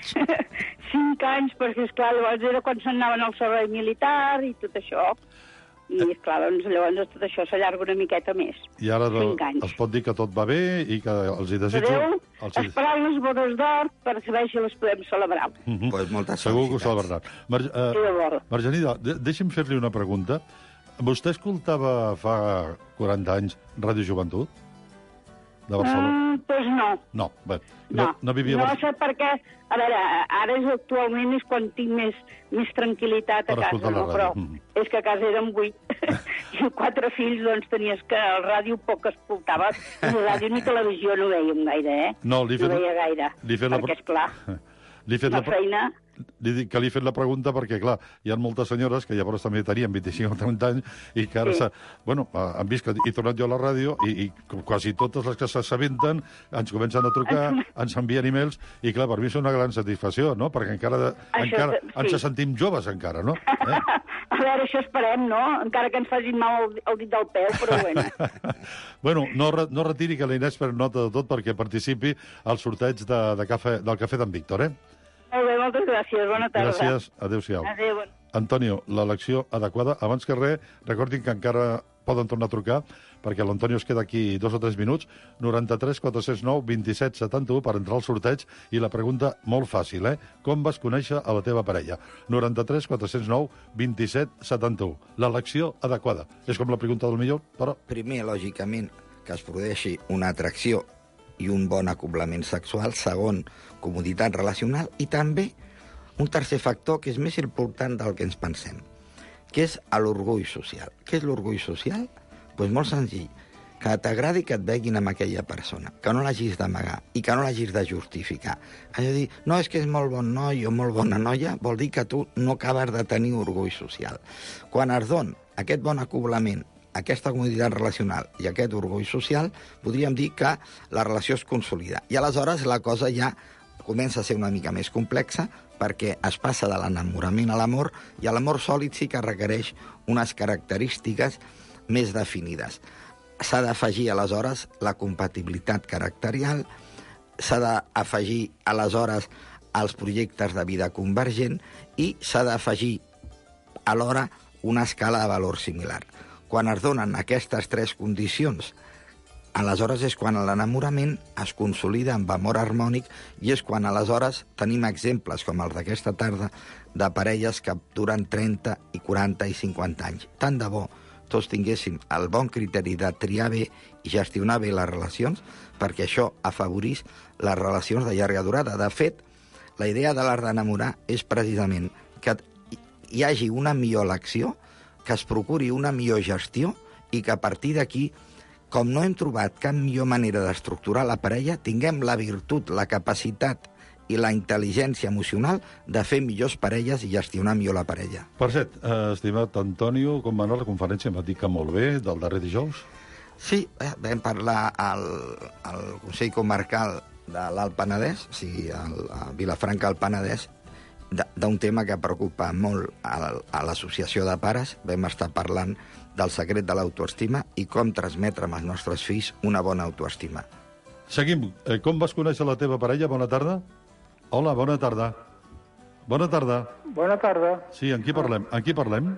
Cinc anys, perquè, esclar, llavors era quan s'anaven al servei militar i tot això. I, esclar, doncs, llavors tot això s'allarga una miqueta més. I ara Cinc anys. es pot dir que tot va bé i que els hi desitjo... Adéu, Els hi... esperant les bodes d'or per saber si les podem celebrar. Uh -huh. Pues moltes Segur que ho felicitats. celebraran. Mar I uh, de bo. Margenida, de deixi'm fer-li una pregunta. Vostè escoltava fa quaranta anys Ràdio Joventut? de Barcelona? Doncs uh, pues no. No, bé. No, no, no vivia... No sé per què... A veure, ara és actualment és quan tinc més, més tranquil·litat a casa, no? Però mm. és que a casa érem vuit. I quatre fills, doncs tenies que... El ràdio poc escoltava. Ni ràdio ni televisió no vèiem gaire, eh? No, li fet... no veia gaire. Li fet perquè, la... esclar, li fet la la... feina... Li dic que li he fet la pregunta perquè, clar, hi ha moltes senyores que llavors també tenien vint-i-cinc o trenta anys i que ara, sí. bueno, han vist que he tornat jo a la ràdio i, i quasi totes les que s'assabenten ens comencen a trucar, ens envien e-mails i, clar, per mi és una gran satisfacció, no? Perquè encara, de, encara sí. ens sentim joves, encara, no? Eh? A veure, això esperem, no? Encara que ens facin mal el, el dit del peu, però bueno. bueno, no, no retiri que la Inés pren nota de tot perquè participi al sorteig de, de cafè, del Cafè d'en Víctor, eh? Molt bé, moltes gràcies. Bona tarda. Gràcies. Adéu-siau. Adéu. Antonio, l'elecció adequada. Abans que res, recordin que encara poden tornar a trucar, perquè l'Antonio es queda aquí dos o tres minuts. noranta-tres quatre cents nou vint-i-set setanta-u per entrar al sorteig. I la pregunta molt fàcil, eh? Com vas conèixer a la teva parella? noranta-tres quatre cents nou vint-i-set setanta-u. L'elecció adequada. És com la pregunta del millor, però... Primer, lògicament, que es produeixi una atracció i un bon acoblament sexual. Segon, comoditat relacional. I també un tercer factor que és més important del que ens pensem, que és l'orgull social. Què és l'orgull social? Doncs pues molt senzill. Que t'agradi que et veguin amb aquella persona, que no l'hagis d'amagar i que no l'hagis de justificar. Allò de dir, no, és que és molt bon noi o molt bona noia, vol dir que tu no acabes de tenir orgull social. Quan es don aquest bon acoblament, aquesta comoditat relacional i aquest orgull social, podríem dir que la relació es consolida. I aleshores la cosa ja comença a ser una mica més complexa perquè es passa de l'enamorament a l'amor i l'amor sòlid sí que requereix unes característiques més definides. S'ha d'afegir aleshores la compatibilitat caracterial, s'ha d'afegir aleshores els projectes de vida convergent i s'ha d'afegir alhora una escala de valor similar. Quan es donen aquestes tres condicions, aleshores és quan l'enamorament es consolida amb amor harmònic i és quan aleshores tenim exemples com els d'aquesta tarda de parelles que duren trenta i quaranta i cinquanta anys. Tant de bo tots tinguéssim el bon criteri de triar bé i gestionar bé les relacions perquè això afavorís les relacions de llarga durada. De fet, la idea de l'art d'enamorar és precisament que hi hagi una millor elecció, que es procuri una millor gestió i que a partir d'aquí, com no hem trobat cap millor manera d'estructurar la parella, tinguem la virtut, la capacitat i la intel·ligència emocional de fer millors parelles i gestionar millor la parella. Per cert, eh, estimat Antonio, com va anar la conferència? Em va dir que molt bé, del darrer dijous? Sí, eh, vam parlar al, al Consell Comarcal de l'Alt Penedès, o sigui, al, a Vilafranca del Penedès, d'un tema que preocupa molt a, a l'associació de pares. Vam estar parlant del secret de l'autoestima i com transmetre als nostres fills una bona autoestima. Seguim. Eh, com vas conèixer la teva parella? Bona tarda. Hola, bona tarda. Bona tarda. Bona tarda. Sí, en qui parlem? En qui parlem?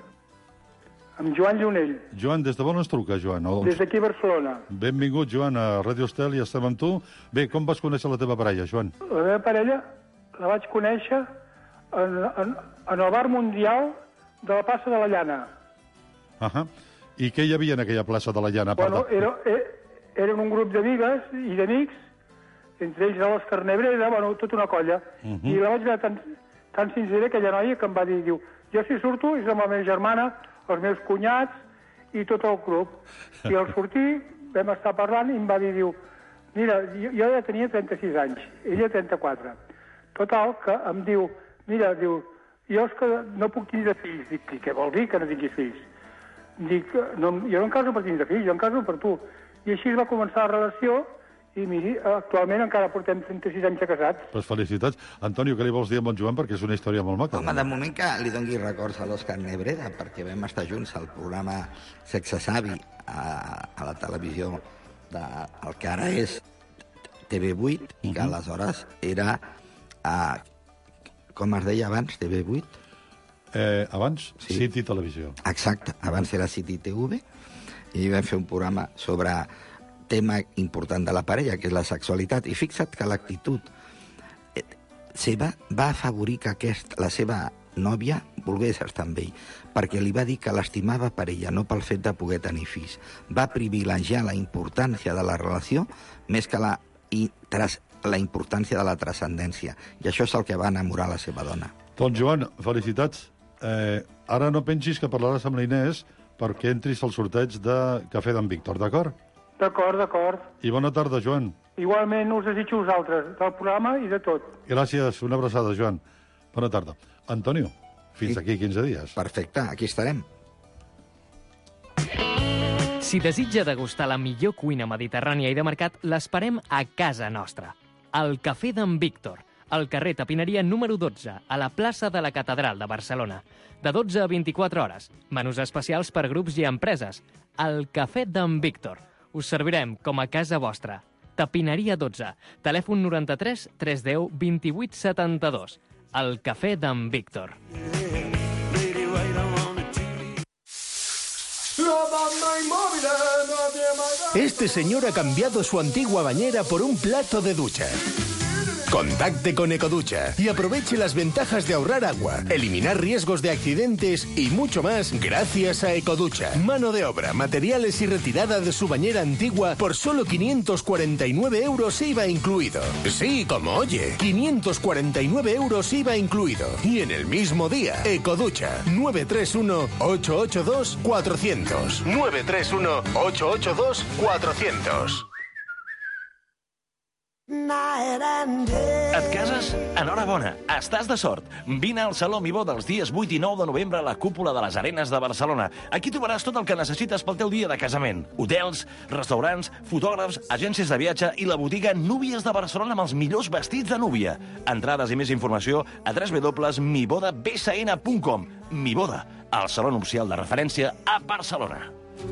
Amb Joan Llunell. Joan, des de on ens truca, Joan? O... Des d'aquí a Barcelona. Benvingut, Joan, a Ràdio Estel i estem amb tu. Bé, com vas conèixer la teva parella, Joan? La meva parella la vaig conèixer en, en, en el bar mundial de la plaça de la Llana. Ahà. I què hi havia en aquella plaça de la Llana? Bueno, era, era, eren un grup d'amigues i d'amics, entre ells l'Òscar Nebreda, bueno, tota una colla. Uh -huh. I la vaig veure tan, tan sincera aquella noia que em va dir, diu, jo si surto és amb la meva germana, els meus cunyats i tot el club. I al sortir vam estar parlant i em va dir, diu, mira, jo, jo ja tenia trenta-sis anys, ella trenta-quatre. Total, que em diu, mira, diu, jo és que no puc tindre fills. Dic, què vol dir que no tinguis fills? Dic, no, jo no em caso per tindre fills, jo em caso per tu. I així va començar la relació i, miri, actualment encara portem trenta-sis anys de casats. Pues felicitats. Antonio, què li vols dir a en Joan? Perquè és una història molt maca. Home, de moment que li doni records a l'Òscar Nebreda, perquè vam estar junts al programa Sexe Savi a, a la televisió de, el que ara és T V vuit, i que aleshores era, a, com es deia abans, T V vuit? Eh, abans, sí. City Televisió. Exacte, abans era City T V, i vam fer un programa sobre tema important de la parella, que és la sexualitat, i fixa't que l'actitud seva va afavorir que aquest, la seva nòvia volgués estar amb ell, perquè li va dir que l'estimava per ella, no pel fet de poder tenir fills. Va privilegiar la importància de la relació més que la, i, tras, la importància de la transcendència. I això és el que va enamorar la seva dona. Doncs, Joan, felicitats. Eh, ara no pensis que parlaràs amb la Inés perquè entris al sorteig de Cafè d'en Víctor, d'acord? D'acord, d'acord. I bona tarda, Joan. Igualment us desitjo vosaltres, del programa i de tot. Gràcies, una abraçada, Joan. Bona tarda. Antonio, fins aquí quinze dies. Perfecte, aquí estarem. Si desitja degustar la millor cuina mediterrània i de mercat, l'esperem a casa nostra. Al Cafè d'en Víctor, al carrer Tapineria número dotze, a la plaça de la Catedral de Barcelona. De dotze a vint-i-quatre hores. Menús especials per grups i empreses. Al Cafè d'en Víctor. Us servirem com a casa vostra. Tapineria dotze. Telèfon noranta-tres tres deu vint-i-vuit setanta-dos. El Cafè d'en Víctor. Este señor ha cambiado su antigua bañera por un plato de ducha. Contacte con Ecoducha y aproveche las ventajas de ahorrar agua, eliminar riesgos de accidentes y mucho más gracias a Ecoducha. Mano de obra, materiales y retirada de su bañera antigua por solo quinientos cuarenta y nueve euros I V A incluido. Sí, como oye, quinientos cuarenta y nueve euros I V A incluido. Y en el mismo día, Ecoducha, nueve tres uno, ocho ocho dos, cuatro cero cero. nueve tres uno, ocho ocho dos, cuatro cero cero. Et cases? Enhorabona, estàs de sort. Vine al Saló Mibó dels dies vuit i nou de novembre a la cúpula de les Arenes de Barcelona. Aquí trobaràs tot el que necessites pel teu dia de casament. Hotels, restaurants, fotògrafs, agències de viatge i la botiga Núvies de Barcelona amb els millors vestits de núvia. Entrades i més informació a w w w punt miboda b s n punt com. Miboda, el saló nupcial de referència a Barcelona.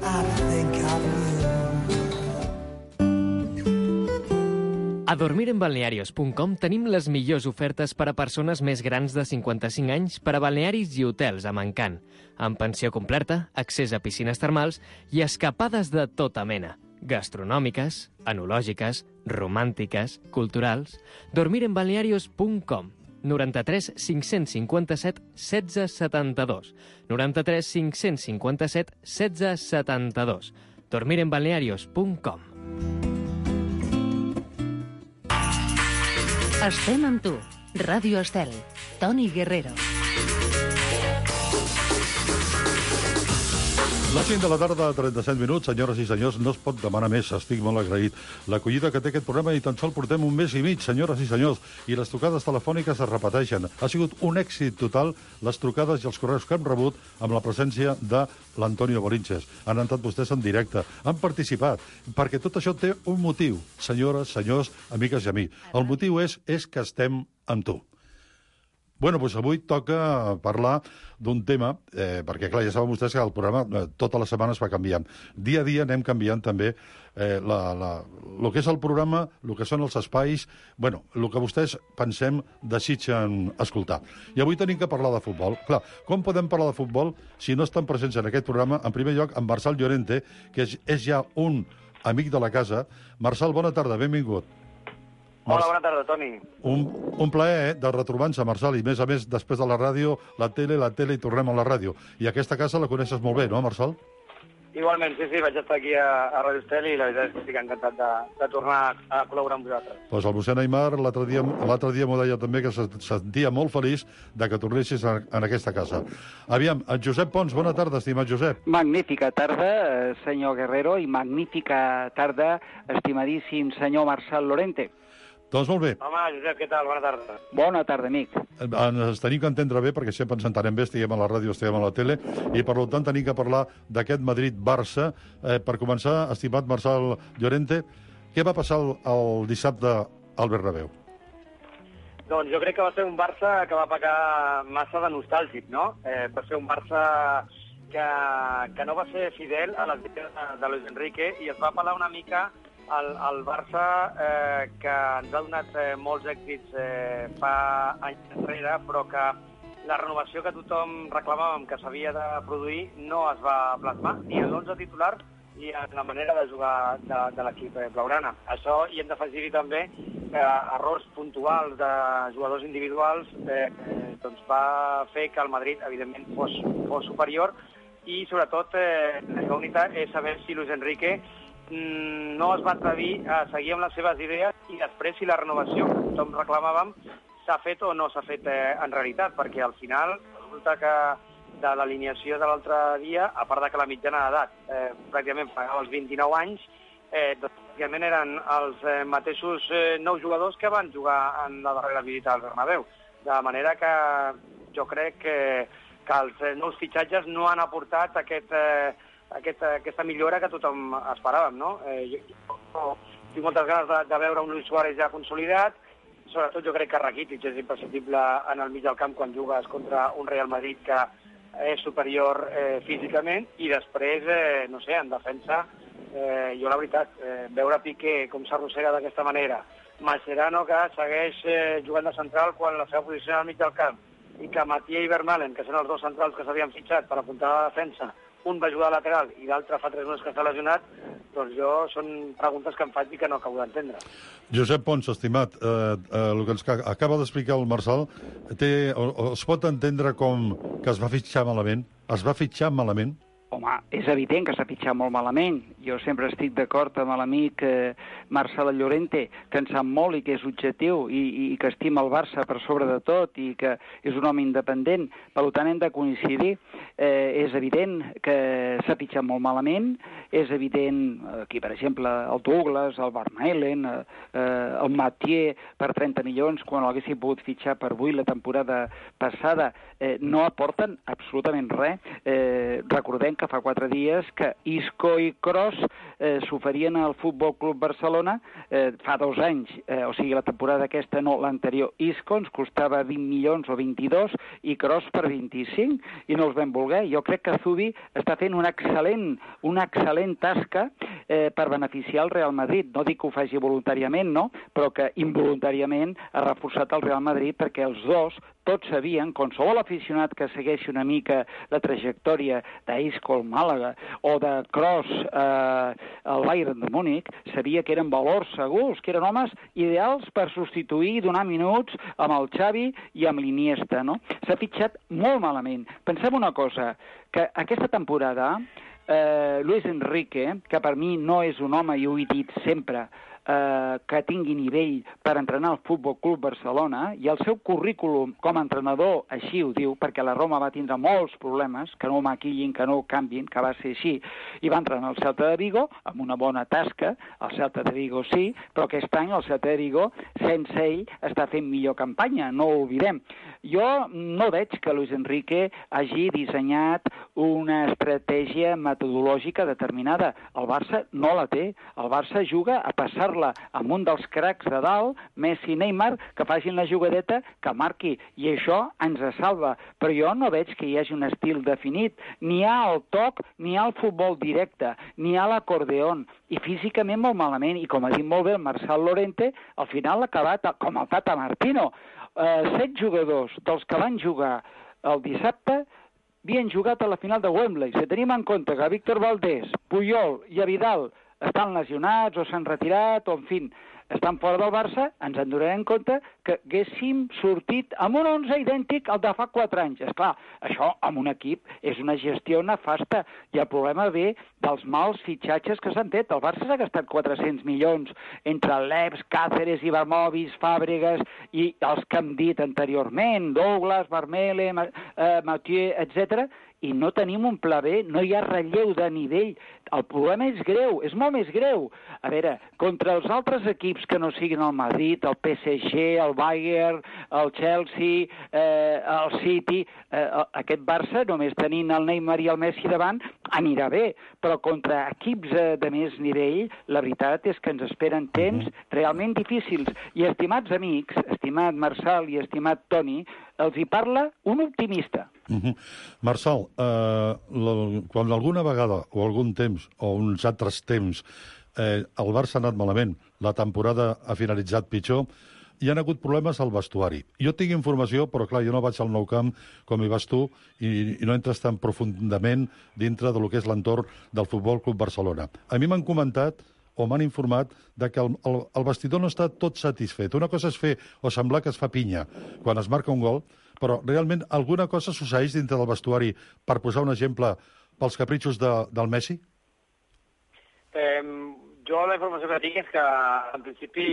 A dormir en balnearios punt com tenim les millors ofertes per a persones més grans de cinquanta-cinc anys per a balnearis i hotels amb encant, amb pensió completa, accés a piscines termals i escapades de tota mena, gastronòmiques, enològiques, romàntiques, culturals. dormir en balnearios punt com. noranta-tres cinc-cents cinquanta-set setze setanta-dos. noranta-tres cinc-cents cinquanta-set setze setanta-dos. dormir en balnearios punt com. Estem amb tu. Ràdio Estel. Toni Guerrero. Les cinc de la tarda, trenta-set minuts. Senyores i senyors, no es pot demanar més. Estic molt agraït. L'acollida que té aquest programa i tan sol portem un mes i mig, senyores i senyors. I les trucades telefòniques es repeteixen. Ha sigut un èxit total les trucades i els correus que hem rebut amb la presència de l'Antonio Borinches. Han entrat vostès en directe, han participat, perquè tot això té un motiu, senyores, senyors, amigues i amics. El motiu és, és que estem amb tu. Bueno, doncs avui toca parlar d'un tema, eh, perquè clar, ja saben vostès que el programa eh, tota la setmana es va canviant. Dia a dia anem canviant també eh, la, la, el que és el programa, el que són els espais, bueno, el que vostès pensem desitgen escoltar. I avui tenim que parlar de futbol. Clar, com podem parlar de futbol si no estan presents en aquest programa? En primer lloc, amb Marçal Llorente, que és, és ja un amic de la casa. Marçal, bona tarda, benvingut. Hola, bona tarda, Toni. Un, un plaer eh, de retrobar-nos, Marçal, i més a més, després de la ràdio, la tele, la tele, i tornem a la ràdio. I aquesta casa la coneixes molt bé, no, Marçal? Igualment, sí, sí, vaig estar aquí a, a Ràdio Estel i la veritat és que estic encantat de, de tornar a col·laborar amb vosaltres. Doncs pues el mossèn Aimar l'altre dia, l'altre dia m'ho deia també, que se sentia molt feliç de que tornessis en, en aquesta casa. Aviam, en Josep Pons, bona tarda, estimat Josep. Magnífica tarda, senyor Guerrero, i magnífica tarda, estimadíssim senyor Marçal Llorente. Doncs molt bé. Home, Josep, què tal? Bona tarda. Bona tarda, amic. Ens tenim que entendre bé, perquè sempre ens entenem bé, estiguem a la ràdio, estiguem a la tele, i per tant tenim que parlar d'aquest Madrid-Barça. Eh, per començar, estimat Marçal Llorente, què va passar el, el dissabte al Bernabéu? Doncs jo crec que va ser un Barça que va pecar massa de nostàlgic, no? Eh, va ser un Barça que, que no va ser fidel a les idees de, de Luis Enrique i es va apel·lar una mica El, el Barça, eh, que ens ha donat eh, molts èxits eh, fa anys enrere, però que la renovació que tothom reclamàvem que s'havia de produir no es va plasmar, ni en l'onze titular i en la manera de jugar de, de l'equip blaugrana. Això, i hem d'afegir-hi també eh, errors puntuals de jugadors individuals eh, eh, doncs va fer que el Madrid, evidentment, fos, fos superior, i sobretot eh, la incògnita és saber si Luis Enrique mm, no es va atrevir a seguir amb les seves idees i després si la renovació, com tothom reclamàvem, s'ha fet o no s'ha fet eh, en realitat, perquè al final resulta que de l'alineació de l'altre dia, a part de que la mitjana d'edat eh, pràcticament pagava els vint-i-nou anys, eh, doncs, pràcticament eren els eh, mateixos eh, nou jugadors que van jugar en la darrera visita al Bernabéu. De manera que jo crec que, que els eh, nous fitxatges no han aportat aquest, eh, aquest, aquesta millora que tothom esperàvem, no? Eh, jo, jo tinc moltes ganes de, de veure un Luis Suárez ja consolidat. Sobretot jo crec que Rakitic és imprescindible en el mig del camp quan jugues contra un Real Madrid que és superior eh, físicament, i després, eh, no sé, en defensa, eh, jo la veritat, eh, veure Piqué com s'arrossega d'aquesta manera, Mascherano que segueix eh, jugant de central quan la seva posició al mig del camp, i que Mathieu i Vermaelen, que són els dos centrals que s'havien fitxat per apuntar a la defensa, un va jugar a lateral i l'altre fa tres mesos que està lesionat, doncs jo són preguntes que em faig i que no acabo d'entendre. Josep Pons, estimat, eh, eh, el que ens acaba d'explicar el Marçal, té, o, o es pot entendre com que es va fitxar malament? Es va fitxar malament? Home, és evident que s'ha fitxat molt malament. Jo sempre estic d'acord amb l'amic eh, Marcel Llorente, que en sap molt i que és objectiu i, i que estima el Barça per sobre de tot i que és un home independent. Per tant, hem de coincidir. Eh, és evident que s'ha fitxat molt malament. És evident, aquí, per exemple, el Douglas, el Vermaelen, eh, el Mathieu per trenta milions, quan l'haguessin pogut fitxar per vuit la temporada passada, eh, no aporten absolutament res. Eh, recordem que que fa quatre dies que Isco i Kroos eh, s'oferien al Futbol Club Barcelona eh, fa dos anys, eh, o sigui, la temporada aquesta no, l'anterior. Isco ens costava vint milions o vint-i-dos i Kroos per vint-i-cinc i no els vam voler. Jo crec que Zubi està fent una excel·lent, una excel·lent tasca eh, per beneficiar el Real Madrid. No dic que ho faci voluntàriament, no? Però que involuntàriament ha reforçat el Real Madrid perquè els dos tots sabien, qualsevol aficionat que segueixi una mica la trajectòria d'Isco al Màlaga o de Kroos eh, al Bayern de Múnich, sabia que eren valors segurs, que eren homes ideals per substituir i donar minuts amb el Xavi i amb l'Iniesta, no? S'ha fitxat molt malament. Pensem una cosa, que aquesta temporada eh, Luis Enrique, que per mi no és un home, i ho he dit sempre, Eh, que tingui nivell per entrenar al Futbol Club Barcelona, i el seu currículum com a entrenador així ho diu, perquè la Roma va tindre molts problemes, que no ho maquillin, que no ho canvin, que va ser així, i va entrenar el Celta de Vigo amb una bona tasca. El Celta de Vigo sí, però aquest any el Celta de Vigo, sense ell, està fent millor campanya, no ho oblidem. Jo no veig que Luis Enrique hagi dissenyat una estratègia metodològica determinada. El Barça no la té. El Barça juga a passar amb un dels cracs de dalt, Messi i Neymar, que facin la jugadeta, que marqui, i això ens salva. Però jo no veig que hi hagi un estil definit. Ni hi ha el toc, ni hi ha el futbol directe, ni hi ha l'acordeon, i físicament molt malament, i com ha dit molt bé el Marcel Llorente, al final ha acabat com el Tata Martino. Eh, set jugadors dels que van jugar el dissabte havien jugat a la final de Wembley. Si tenim en compte que Víctor Valdés, Puyol i Vidal estan lesionats o s'han retirat o, en fi, estan fora del Barça, ens en donarem compte que haguéssim sortit amb un onze idèntic al de fa quatre anys. Esclar, això amb un equip és una gestió nefasta, i el problema ve dels mals fitxatges que s'han fet. El Barça s'ha gastat quatre-cents milions entre Leps, Cáceres, Ibrahimovic, Fàbregas i els que hem dit anteriorment, Douglas, Vermaelen, eh, Mathieu, etcètera, i no tenim un pla B, no hi ha relleu de nivell. El problema és greu, és molt més greu. A veure, contra els altres equips que no siguin el Madrid, el P S G, el Bayern, el Chelsea, eh, el City, eh, aquest Barça, només tenint el Neymar i el Messi davant, anirà bé. Però contra equips eh, de més nivell, la veritat és que ens esperen temps realment difícils. I, estimats amics, estimat Marçal i estimat Toni, els hi parla un optimista. Uh -huh. Marçal, eh, la, quan alguna vegada o algun temps o uns altres temps eh, el Barça ha anat malament, la temporada ha finalitzat pitjor, hi ha hagut problemes al vestuari. Jo tinc informació, però clar, jo no vaig al Nou Camp com hi vas tu i, i no entres tan profundament dintre del que és l'entorn del Futbol Club Barcelona. A mi m'han comentat o m'han informat de que el, el, el vestidor no està tot satisfet. Una cosa és fer o semblar que es fa pinya quan es marca un gol, però realment alguna cosa succeeix dintre del vestuari, per posar un exemple, pels capritxos de, del Messi? Eh, jo la informació que tinc és que, en principi,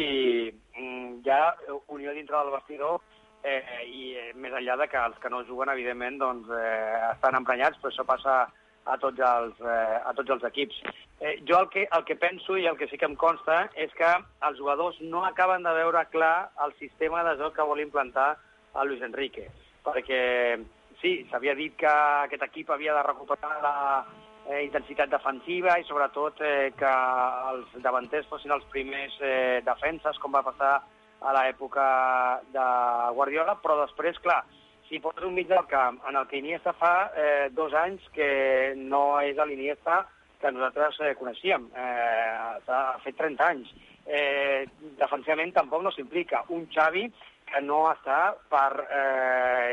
hi ha unió dintre del vestidor eh, i eh, més enllà de que els que no juguen, evidentment, doncs, eh, estan emprenyats, però això passa a tots els, eh, a tots els equips. Eh, jo el que, el que penso i el que sí que em consta és que els jugadors no acaben de veure clar el sistema de joc que vol implantar a Luis Enrique, perquè sí, s'havia dit que aquest equip havia de recuperar la eh, intensitat defensiva i sobretot eh, que els davanters fossin els primers eh, defenses, com va passar a l'època de Guardiola, però després, clar, si poses un mig del camp en el que Iniesta fa eh, dos anys que no és l'Iniesta que nosaltres eh, coneixíem. Eh, ha fet trenta anys. Eh, defensivament tampoc no s'implica. Un Xavi que no està per eh,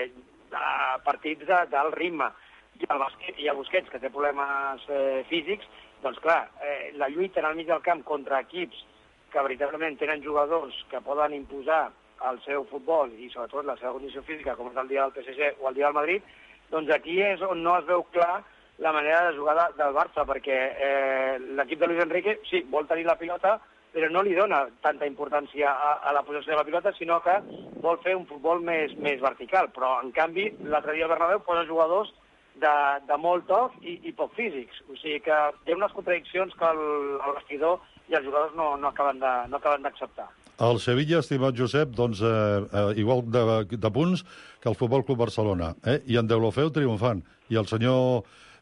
partits de, del ritme. I el, Busquets, i el Busquets, que té problemes eh, físics, doncs clar, eh, la lluita en el mig del camp contra equips que veritablement tenen jugadors que poden imposar el seu futbol i sobretot la seva condició física, com és el dia del P S G o el dia del Madrid, doncs aquí és on no es veu clar la manera de jugar de, del Barça, perquè eh, l'equip de Luis Enrique sí, vol tenir la pilota, però no li dona tanta importància a, a la possessió de la pilota, sinó que vol fer un futbol més, més vertical. Però, en canvi, l'altre dia el Bernabéu posa jugadors de, de molt toc i, i poc físics. O sigui que hi ha unes contradiccions que el, el vestidor i els jugadors no, no acaben de, no acaben d'acceptar. El Sevilla, estimat Josep, doncs, eh, eh, igual de, de punts que el Futbol Club Barcelona. Eh? I en Deulofeu triomfant. I el senyor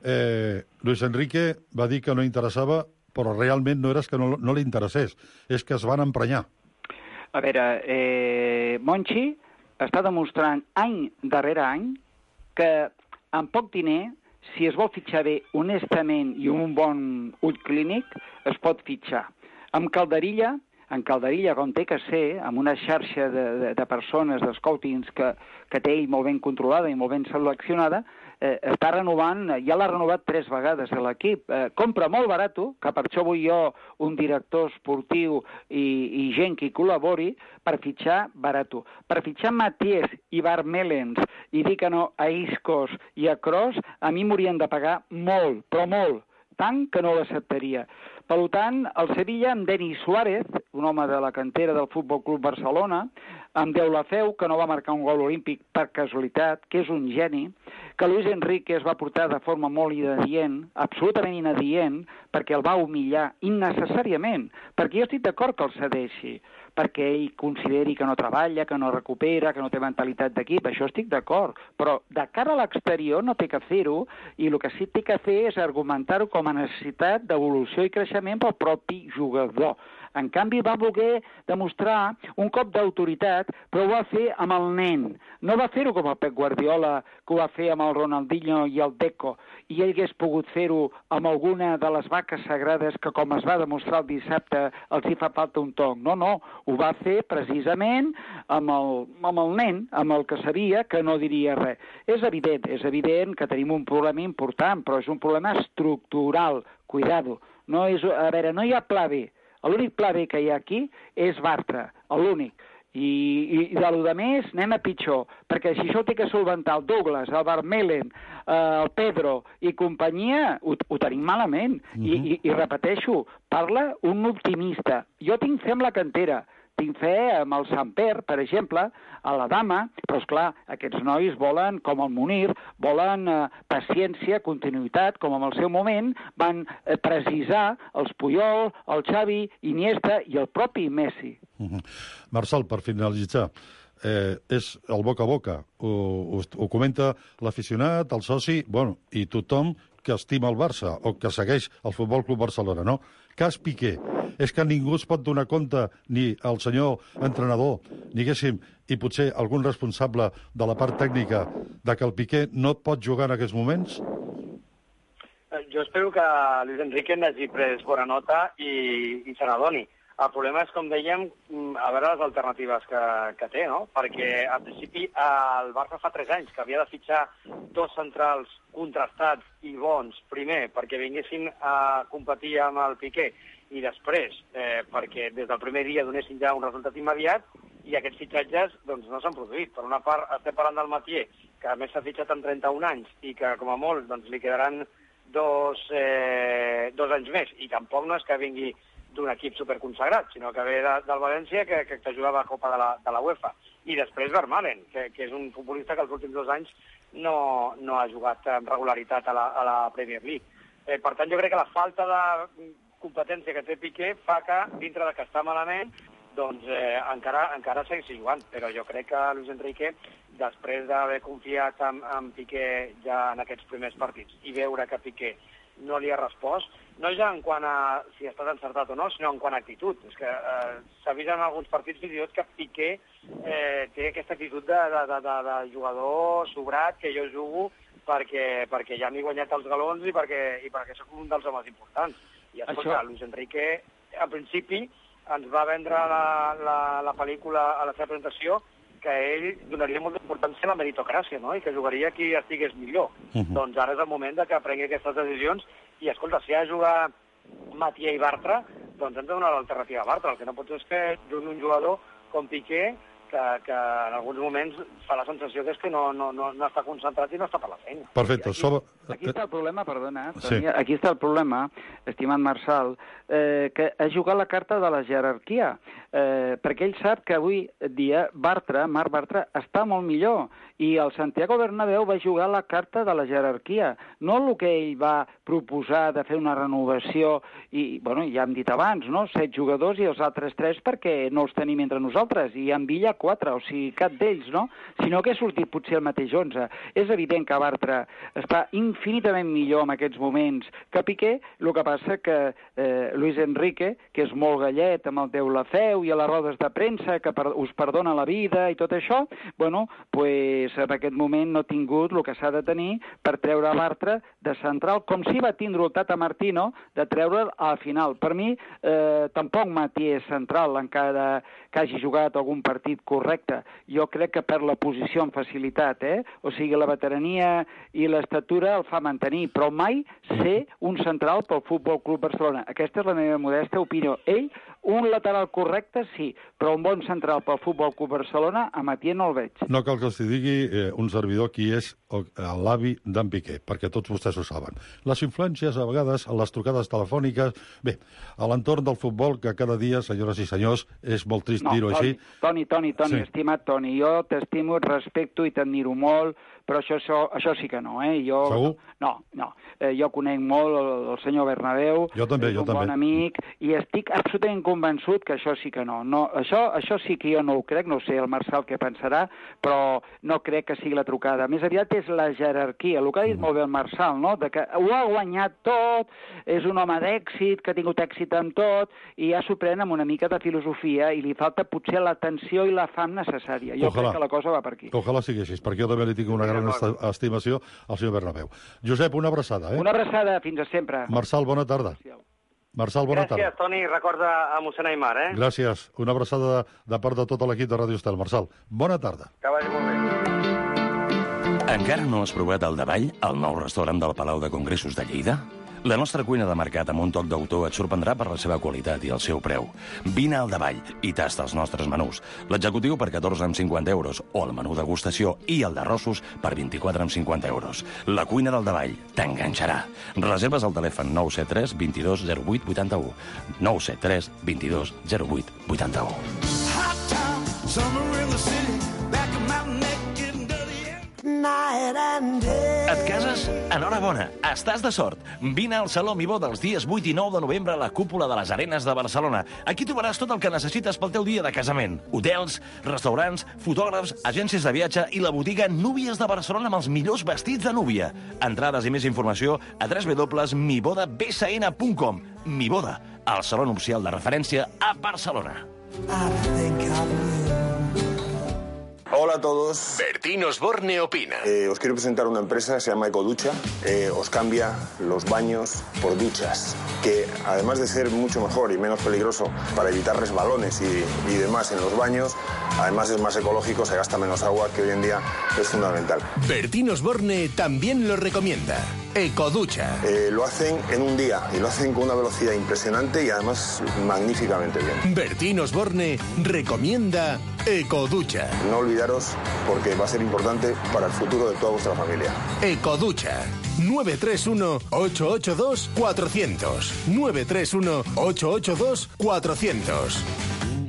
eh, Luis Enrique va dir que no interessava, però realment no era que no, no li interessés, és que es van emprenyar. A veure, eh, Monchi està demostrant any darrere any que amb poc diner, si es vol fitxar bé honestament i amb un bon ull clínic, es pot fitxar. Amb Calderilla, en Calderilla, com té que ser, amb una xarxa de, de, de persones, de scoutings que, que té ell molt ben controlada i molt ben seleccionada, eh, està renovant, ja l'ha renovat tres vegades a l'equip. Eh, compra molt barat, que per això vull jo un director esportiu i, i gent que hi col·labori, per fitxar barat. Per fitxar Matías i Vermelens i dir que no a Iscos i a Kroos, a mi m'haurien de pagar molt, però molt, tant que no l'acceptaria. Per tant, el Sevilla, amb Denis Suárez, un home de la cantera del Futbol Club Barcelona, amb Deulofeu, que no va marcar un gol olímpic per casualitat, que és un geni, que Luis Enrique es va portar de forma molt inadient, absolutament inadient, perquè el va humillar innecessàriament, perquè jo estic d'acord que el cedeixi, perquè ell consideri que no treballa, que no recupera, que no té mentalitat d'equip, això estic d'acord, però de cara a l'exterior no té que fer-ho, i el que sí que té que fer és argumentar-ho com a necessitat d'evolució i creixement pel propi jugador. En canvi, va voler demostrar un cop d'autoritat, però ho va fer amb el nen. No va fer-ho com el Pep Guardiola, que ho va fer amb el Ronaldinho i el Deco, i ell hagués pogut fer-ho amb alguna de les vaques sagrades que, com es va demostrar el dissabte, els hi fa falta un toc. No, no, ho va fer precisament amb el, amb el nen, amb el que sabia que no diria res. És evident, és evident que tenim un problema important, però és un problema estructural. Cuidado. No és, a veure, no hi ha pla B. L'únic pla B que hi ha aquí és Bartra, l'únic. I, i, i de lo de més anem a pitjor, perquè si això ho té que solventar el Douglas, el Vermelen, eh, el Pedro i companyia, ho, ho tenim malament. Uh-huh. I, i, I repeteixo, parla un optimista. Jo tinc fe amb la cantera, tinc fe amb el Samper, per exemple, a la Dama, però esclar, aquests nois volen, com el Munir, volen eh, paciència, continuïtat, com en el seu moment van eh, precisar els Puyol, el Xavi, Iniesta i el propi Messi. Uh-huh. Marçal, per finalitzar, eh, és el boca a boca. Ho, ho, ho comenta l'aficionat, el soci, bueno, i tothom que estima el Barça o que segueix el Futbol Club Barcelona, no? Cas Piqué. És que ningú es pot donar compte, ni el senyor entrenador, ni diguéssim, i potser algun responsable de la part tècnica, de que el Piqué no pot jugar en aquests moments? Jo espero que Luis Enrique n'hagi pres bona nota i, i se n'adoni. El problema és, com dèiem, a veure les alternatives que, que té, no? Perquè, al principi, el Barça fa tres anys que havia de fitxar dos centrals contrastats i bons, primer, perquè vinguessin a competir amb el Piqué, i després, eh, perquè des del primer dia donessin ja un resultat immediat, i aquests fitxatges doncs, no s'han produït. Per una part, estem parlant del Mathieu, que a més s'ha fitxat amb trenta-un anys, i que, com a molt, doncs, li quedaran dos, eh, dos anys més, i tampoc no és que vingui d'un equip superconsagrat, sinó que ve de, del València, que, que jugava a Copa de la, de la UEFA. I després Vermaelen, que, que és un futbolista que els últims dos anys no, no ha jugat amb regularitat a la, a la Premier League. Eh, per tant, jo crec que la falta de competència que té Piqué fa que, dintre de que està malament, doncs eh, encara, encara segueixi jugant. Però jo crec que Luis Enrique, després d'haver confiat en, en Piqué ja en aquests primers partits i veure que Piqué no li ha respost, no ja en quant a si ha estat encertat o no, sinó en quant a actitud. És que eh, s'ha vist en alguns partits fins i tot que Piqué eh, té aquesta actitud de, de, de, de, de jugador sobrat, que jo jugo perquè, perquè ja m'he guanyat els galons i perquè, i perquè soc un dels homes importants. I escolta, Això... Luis Enrique, al principi, ens va vendre la, la, la pel·lícula a la seva presentació que ell donaria molta importància a la meritocràcia, no? I que jugaria qui estigués millor. Uh -huh. Doncs ara és el moment de que prengui aquestes decisions i, escolta, si ha de jugar Mathieu i Bartra, doncs hem de donar l'alternativa a Bartra. El que no pots és que jugui un jugador com Piqué, que, que en alguns moments fa la sensació que és que no, no, no, no està concentrat i no està per la feina. Perfecte. Aquí, Sobre... aquí està el problema, perdona, Sí. aquí està el problema, estimat Marçal, eh, que ha jugat la carta de la jerarquia, eh, perquè ell sap que avui dia Bartra, Marc Bartra, està molt millor, i el Santiago Bernabéu va jugar la carta de la jerarquia, no el que ell va proposar de fer una renovació, i, bueno, ja hem dit abans, no?, set jugadors i els altres tres perquè no els tenim entre nosaltres, i en Villa quatre, o sigui, cap d'ells, no?, sinó que ha sortit potser el mateix onze. És evident que Bartra està infinitament millor en aquests moments que Piqué, el que passa que eh, Luis Enrique, que és molt gallet amb el Déu la feu i a les rodes de premsa, que per, us perdona la vida i tot això, bueno, pues en aquest moment no ha tingut el que s'ha de tenir per treure Bartra de central, com si va tindre el Tata Martino de treure'l al final. Per mi, eh, tampoc Mathieu és central, encara que hagi jugat algun partit correcte. Jo crec que per la posició amb facilitat, eh? O sigui, la veterania i l'estatura el fa mantenir, però mai ser un central pel Futbol Club Barcelona. Aquesta és la meva modesta opinió. Ell, un lateral correcte, sí, però un bon central pel Futbol Club Barcelona, a Mathieu no el veig. No cal que els digui eh, un servidor qui és l'avi d'en Piqué, perquè tots vostès ho saben. Les influències, a vegades, les trucades telefòniques... Bé, a l'entorn del futbol, que cada dia, senyores i senyors, és molt trist no, dir-ho així. Toni, Toni, Toni, Sí. estimat Toni, jo t'estimo, et respecto i t'admiro molt, però això, això, això sí que no, eh? Jo, Segur? No, no. Eh, jo conec molt el, el senyor Bernabéu, Jo també, és jo un també. bon amic, i estic absolutament convençut que això sí que no. no això, això sí que jo no ho crec, no sé el Marçal què pensarà, però no crec que sigui la trucada. Més aviat és la jerarquia, el que ha dit molt bé el Marçal, no? De que ho ha guanyat tot, és un home d'èxit, que ha tingut èxit en tot, i ja s'ho pren amb una mica de filosofia, i li falta potser l'atenció i la fam necessària. Jo Ojalà. crec que la cosa va per aquí. Ojalà sigui així, perquè jo també li tinc una gran esti- estimació al senyor Bernabéu. Josep, una abraçada, eh? Una abraçada, fins a sempre. Marçal, bona tarda. Marçal, bona tarda. Gràcies, Toni. Recorda a mossèn Aimar, eh? Gràcies. Una abraçada de, de part de tot l'equip de Ràdio Estel. Marçal, bona tarda. Que vagi molt bé. Encara no has provat el Davall, el nou restaurant del Palau de Congressos de Lleida? La nostra cuina de mercat amb un toc d'autor et sorprendrà per la seva qualitat i el seu preu. Vine al Davall i tasta els nostres menús. L'executiu per catorze amb cinquanta euros o el menú degustació i el d'arrossos per vint-i-quatre amb cinquanta euros. La cuina del Davall t'enganxarà. Reserves al telèfon nou set tres, vint dos, zero vuit, vuitanta-u. nou set tres, vint dos, zero vuit, vuitanta-u. Et cases? Enhorabona, estàs de sort. Vine al Saló Mibó dels dies vuit i nou de novembre a la cúpula de les Arenes de Barcelona. Aquí trobaràs tot el que necessites pel teu dia de casament. Hotels, restaurants, fotògrafs, agències de viatge i la botiga Núvies de Barcelona amb els millors vestits de núvia. Entrades i més informació a w w w punt miboda b s n punt com. Miboda, el saló nupcial de referència a Barcelona. Hola a todos. Bertín Osborne opina. Eh, os quiero presentar una empresa que se llama Ecoducha. Eh, os cambia los baños por duchas, que además de ser mucho mejor y menos peligroso para evitar resbalones y, y demás en los baños, además es más ecológico, se gasta menos agua, que hoy en día es fundamental. Bertín Osborne también lo recomienda. Ecoducha. Eh, lo hacen en un día y lo hacen con una velocidad impresionante y además magníficamente bien. Bertín Osborne recomienda Ecoducha. No olvidaros, porque va a ser importante para el futuro de toda vuestra familia. Ecoducha. nueve tres uno, ocho ocho dos, cuatro cero cero. nueve tres uno, ocho ocho dos, cuatro cero cero.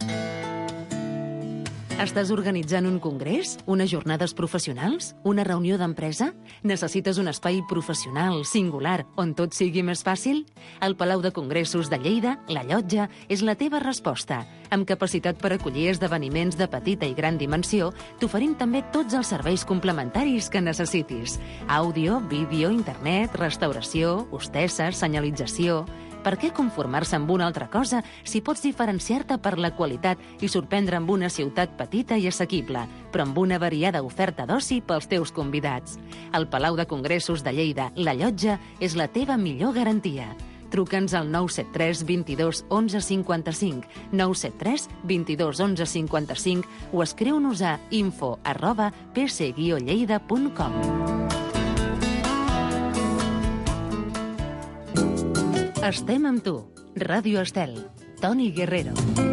Estàs organitzant un congrés? Unes jornades professionals? Una reunió d'empresa? Necessites un espai professional, singular, on tot sigui més fàcil? El Palau de Congressos de Lleida, La Llotja, és la teva resposta. Amb capacitat per acollir esdeveniments de petita i gran dimensió, t'oferim també tots els serveis complementaris que necessitis. Àudio, vídeo, internet, restauració, hostesses, senyalització... Per què conformar-se amb una altra cosa si pots diferenciar-te per la qualitat i sorprendre amb una ciutat petita i assequible, però amb una variada oferta d'oci pels teus convidats? El Palau de Congressos de Lleida, La Llotja, és la teva millor garantia. Truca'ns al nou set tres, vint-i-dos, onze, cinquanta-cinc, nou set tres, vint-i-dos, onze, cinquanta-cinc o escriu-nos a info arroba p c guió lleida punt com. Estem amb tu. Ràdio Estel. Toni Guerrero.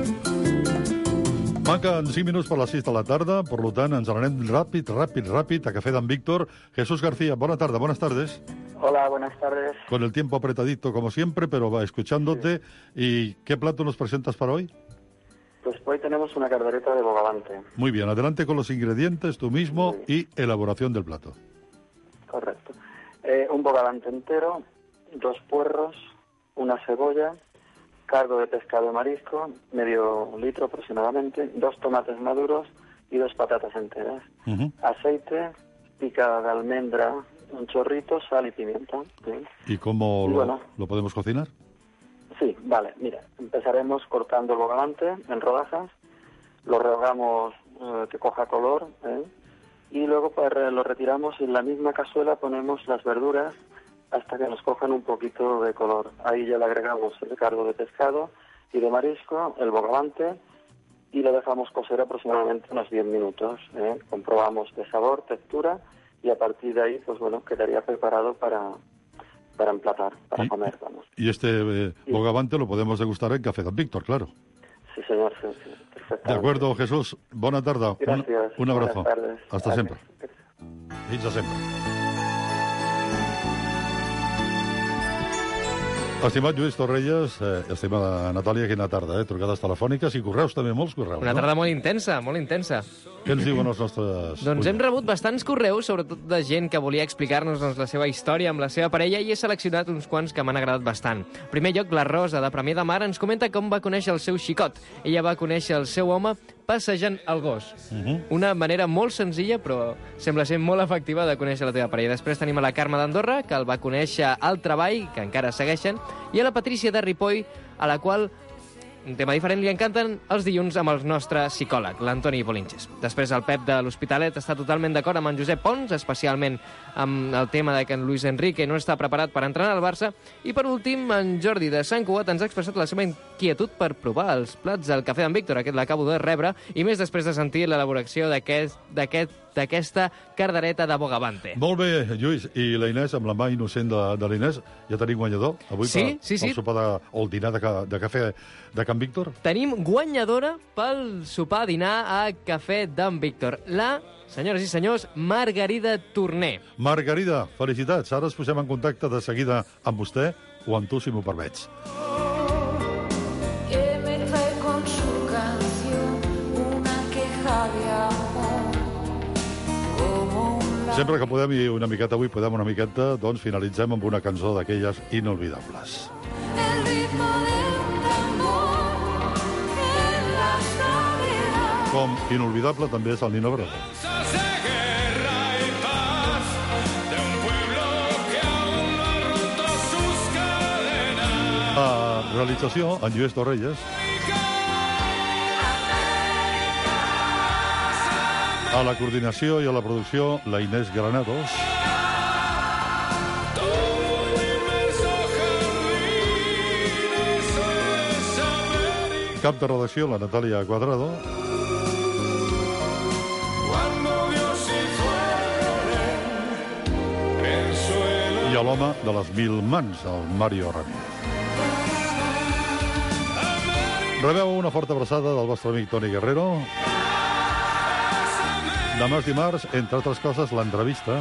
Manquen cinc minuts per les sis de la tarda, per tant, ens n'anem ràpid, ràpid, ràpid a Café d'en Víctor. Jesús García, bona tarda, buenas tardes. Hola, buenas tardes. Con el tiempo apretadito como siempre, pero va escuchándote. Sí. ¿Y qué plato nos presentas para hoy? Pues hoy tenemos una caldereta de bogavante. Muy bien, adelante con los ingredientes, tú mismo, y elaboración del plato. Correcto. Eh, un bogavante entero, dos puerros, una cebolla, cardo de pescado y marisco, medio litro aproximadamente, dos tomates maduros y dos patatas enteras. Uh-huh. Aceite, picada de almendra, un chorrito, sal y pimienta. ¿Sí? ¿Y cómo y lo, bueno, lo podemos cocinar? Sí, vale, mira, empezaremos cortando el bogavante en rodajas, lo rehogamos eh, que coja color, ¿eh? Y luego pues, lo retiramos y en la misma cazuela ponemos las verduras hasta que nos cojan un poquito de color. Ahí ya le agregamos el cardo de pescado y de marisco, el bogavante, y lo dejamos cocer aproximadamente unos diez minutos. ¿eh? Comprobamos de sabor, textura, y a partir de ahí, pues bueno, quedaría preparado para, para emplatar, para y, comer, vamos. Y este eh, bogavante lo podemos degustar en Café d'en Víctor, claro. Sí, señor, sí, sí, perfectamente. De acuerdo, Jesús. Buena tarde. Gracias. Un, un abrazo. Buenas tardes. Hasta Gracias. siempre. Fins a sempre. Estimat Lluís Torrelles, eh, estimada Natàlia, quina tarda, eh? Trucades telefòniques i correus, també molts correus, Una no? tarda molt intensa, molt intensa. Què ens diuen els nostres... Doncs hem rebut bastants correus, sobretot de gent que volia explicar-nos doncs, la seva història amb la seva parella, i he seleccionat uns quants que m'han agradat bastant. En primer lloc, la Rosa, de Premià de Mar, ens comenta com va conèixer el seu xicot. Ella va conèixer el seu home passejant el gos. Uh-huh. Una manera molt senzilla, però sembla ser molt efectiva de conèixer la teva parella. Després tenim a la Carme d'Andorra, que el va conèixer al treball, que encara segueixen, i a la Patrícia de Ripoll, a la qual, un tema diferent, li encanten els dilluns amb el nostre psicòleg, l'Antoni Polinches. Després el Pep de l'Hospitalet està totalment d'acord amb en Josep Pons, especialment amb el tema de que en Luis Enrique no està preparat per entrenar al Barça. I per últim, en Jordi de Sant Cugat ens ha expressat la seva inquietud per provar els plats del Cafè d'en Víctor. Aquest l'acabo de rebre, i més després de sentir l'elaboració d'aquest d'aquest d'aquesta cardereta de bogavante. Molt bé, Lluís. I la Inés, amb la mà innocent de, de l'Inés, ja tenim guanyador avui sí, per, sí, sí. pel sopar de, o el dinar de, de cafè de Can Víctor? Tenim guanyadora pel sopar dinar a Cafè d'en Víctor. La, senyores i senyors, Margarida Torner. Margarida, felicitats. Ara ens posem en contacte de seguida amb vostè o amb tu, si m'ho permets. Que me trae con su canción una queja de amor. Sempre que podem, i una miqueta avui podem una miqueta, doncs finalitzem amb una cançó d'aquelles inolvidables. El ritmo del tambor en la soledad. Com inolvidable també és el Nino Bravo. A realització, en Lluís Torrelles. A la coordinació i a la producció, la Inés Granados. Cap de redacció, la Natàlia Cuadrado. I a l'home de les mil mans, el Mario Ramírez. Rebeu una forta abraçada del vostre amic Toni Guerrero. Demà és dimarts, entre altres coses, l'entrevista.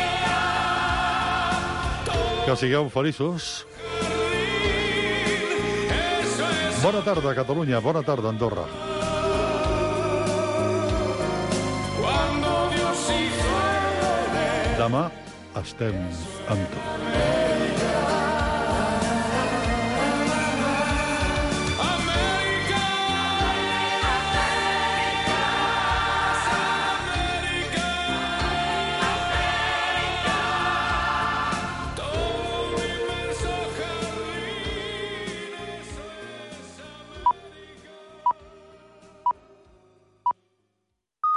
Que sigueu feliços. Bona tarda, Catalunya. Bona tarda, Andorra. Demà estem amb tu.